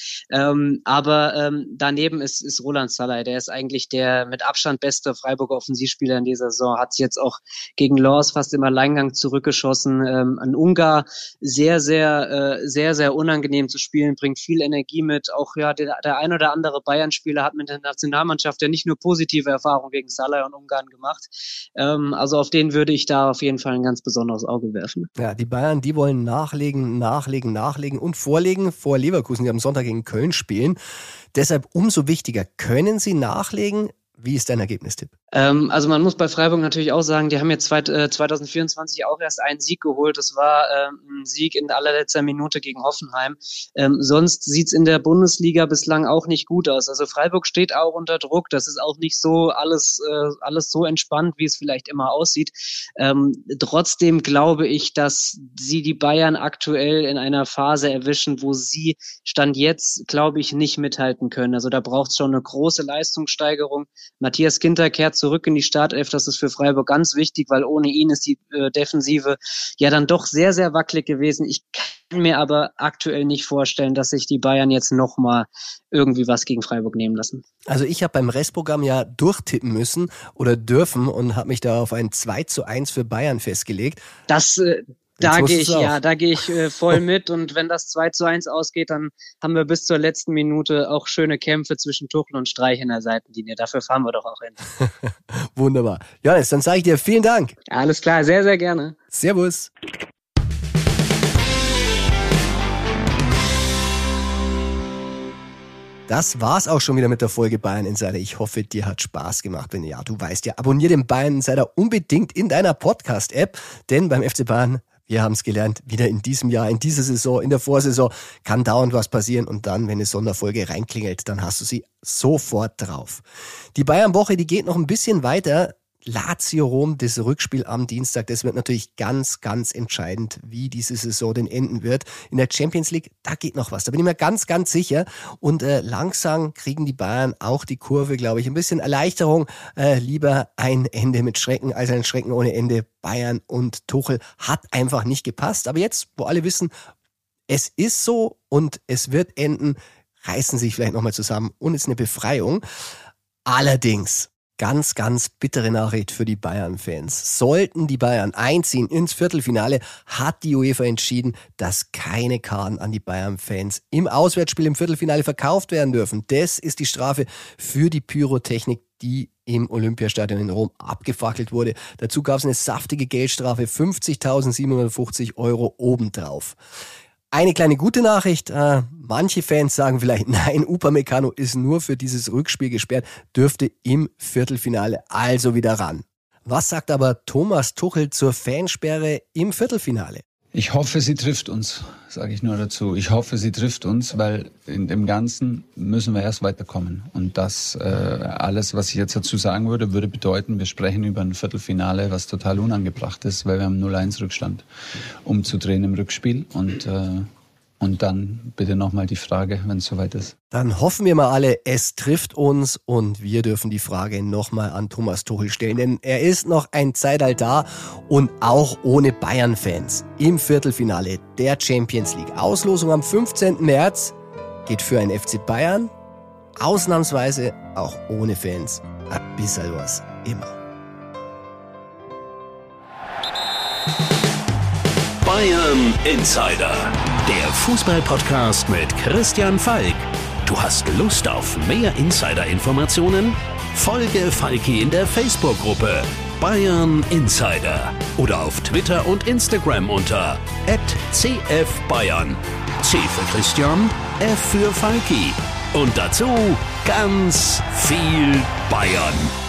Aber daneben ist Roland Salai, der ist eigentlich der mit Abstand beste Freiburger Offensivspieler in dieser Saison, hat jetzt auch gegen Lens fast im Alleingang zurückgeschossen. Ein Ungar, sehr, sehr unangenehm zu spielen, bringt viel Energie mit. Auch ja, der ein oder andere Bayern-Spieler hat mit der Nationalmannschaft ja nicht nur positive Erfahrungen gegen Salai und Ungarn gemacht. Also auf den würde ich da auf jeden Fall ein ganz besonderes Auge werfen. Ja, die Bayern, die wollen nachlegen und vorlegen vor Leverkusen, die am Sonntag gegen Köln spielen. Deshalb umso wichtiger, können sie nachlegen? Wie ist dein Ergebnistipp? Also man muss bei Freiburg natürlich auch sagen, die haben jetzt 2024 auch erst einen Sieg geholt. Das war ein Sieg in allerletzter Minute gegen Hoffenheim. Sonst sieht's in der Bundesliga bislang auch nicht gut aus. Also Freiburg steht auch unter Druck. Das ist auch nicht so alles so entspannt, wie es vielleicht immer aussieht. Trotzdem glaube ich, dass sie die Bayern aktuell in einer Phase erwischen, wo sie Stand jetzt, glaube ich, nicht mithalten können. Also da braucht's schon eine große Leistungssteigerung. Matthias Ginter kehrt zurück in die Startelf, das ist für Freiburg ganz wichtig, weil ohne ihn ist die Defensive ja dann doch sehr, sehr wackelig gewesen. Ich kann mir aber aktuell nicht vorstellen, dass sich die Bayern jetzt nochmal irgendwie was gegen Freiburg nehmen lassen. Also ich habe beim Restprogramm ja durchtippen müssen oder dürfen und habe mich da auf ein 2:1 für Bayern festgelegt. Da gehe ich voll mit und wenn das 2:1 ausgeht, dann haben wir bis zur letzten Minute auch schöne Kämpfe zwischen Tuchel und Streich in der Seitenlinie. Dafür fahren wir doch auch hin. Wunderbar. Johannes, dann sage ich dir vielen Dank. Alles klar, sehr, sehr gerne. Servus. Das war's auch schon wieder mit der Folge Bayern Insider. Ich hoffe, dir hat Spaß gemacht. Wenn ja, du weißt ja, abonnier den Bayern Insider unbedingt in deiner Podcast-App, denn beim FC Bayern, wir haben es gelernt, wieder in diesem Jahr, in dieser Saison, in der Vorsaison kann dauernd was passieren und dann, wenn eine Sonderfolge reinklingelt, dann hast du sie sofort drauf. Die Bayern-Woche, die geht noch ein bisschen weiter. Lazio Rom, das Rückspiel am Dienstag, das wird natürlich ganz, ganz entscheidend, wie diese Saison denn enden wird. In der Champions League, da geht noch was, da bin ich mir ganz, ganz sicher. Und langsam kriegen die Bayern auch die Kurve, glaube ich, ein bisschen Erleichterung. Lieber ein Ende mit Schrecken als ein Schrecken ohne Ende. Bayern und Tuchel hat einfach nicht gepasst. Aber jetzt, wo alle wissen, es ist so und es wird enden, reißen sich vielleicht nochmal zusammen und es ist eine Befreiung. Allerdings, Ganz, ganz bittere Nachricht für die Bayern-Fans. Sollten die Bayern einziehen ins Viertelfinale, hat die UEFA entschieden, dass keine Karten an die Bayern-Fans im Auswärtsspiel im Viertelfinale verkauft werden dürfen. Das ist die Strafe für die Pyrotechnik, die im Olympiastadion in Rom abgefackelt wurde. Dazu gab es eine saftige Geldstrafe, 50.750 € obendrauf. Eine kleine gute Nachricht, manche Fans sagen vielleicht, nein, Upamecano ist nur für dieses Rückspiel gesperrt, dürfte im Viertelfinale also wieder ran. Was sagt aber Thomas Tuchel zur Fansperre im Viertelfinale? Ich hoffe, sie trifft uns, sage ich nur dazu. Ich hoffe, sie trifft uns, weil in dem Ganzen müssen wir erst weiterkommen. Und das alles, was ich jetzt dazu sagen würde, würde bedeuten, wir sprechen über ein Viertelfinale, was total unangebracht ist, weil wir haben 0-1 Rückstand, umzudrehen im Rückspiel. Und dann bitte nochmal die Frage, wenn es soweit ist. Dann hoffen wir mal alle, es trifft uns und wir dürfen die Frage nochmal an Thomas Tuchel stellen, denn er ist noch ein Zeitalter da und auch ohne Bayern-Fans im Viertelfinale der Champions League. Auslosung am 15. März geht für ein FC Bayern, ausnahmsweise auch ohne Fans, ein bisschen was immer. Bayern Insider, der Fußball-Podcast mit Christian Falk. Du hast Lust auf mehr Insider-Informationen? Folge Falki in der Facebook-Gruppe Bayern Insider oder auf Twitter und Instagram unter @CFBayern. C für Christian, F für Falki. Und dazu ganz viel Bayern.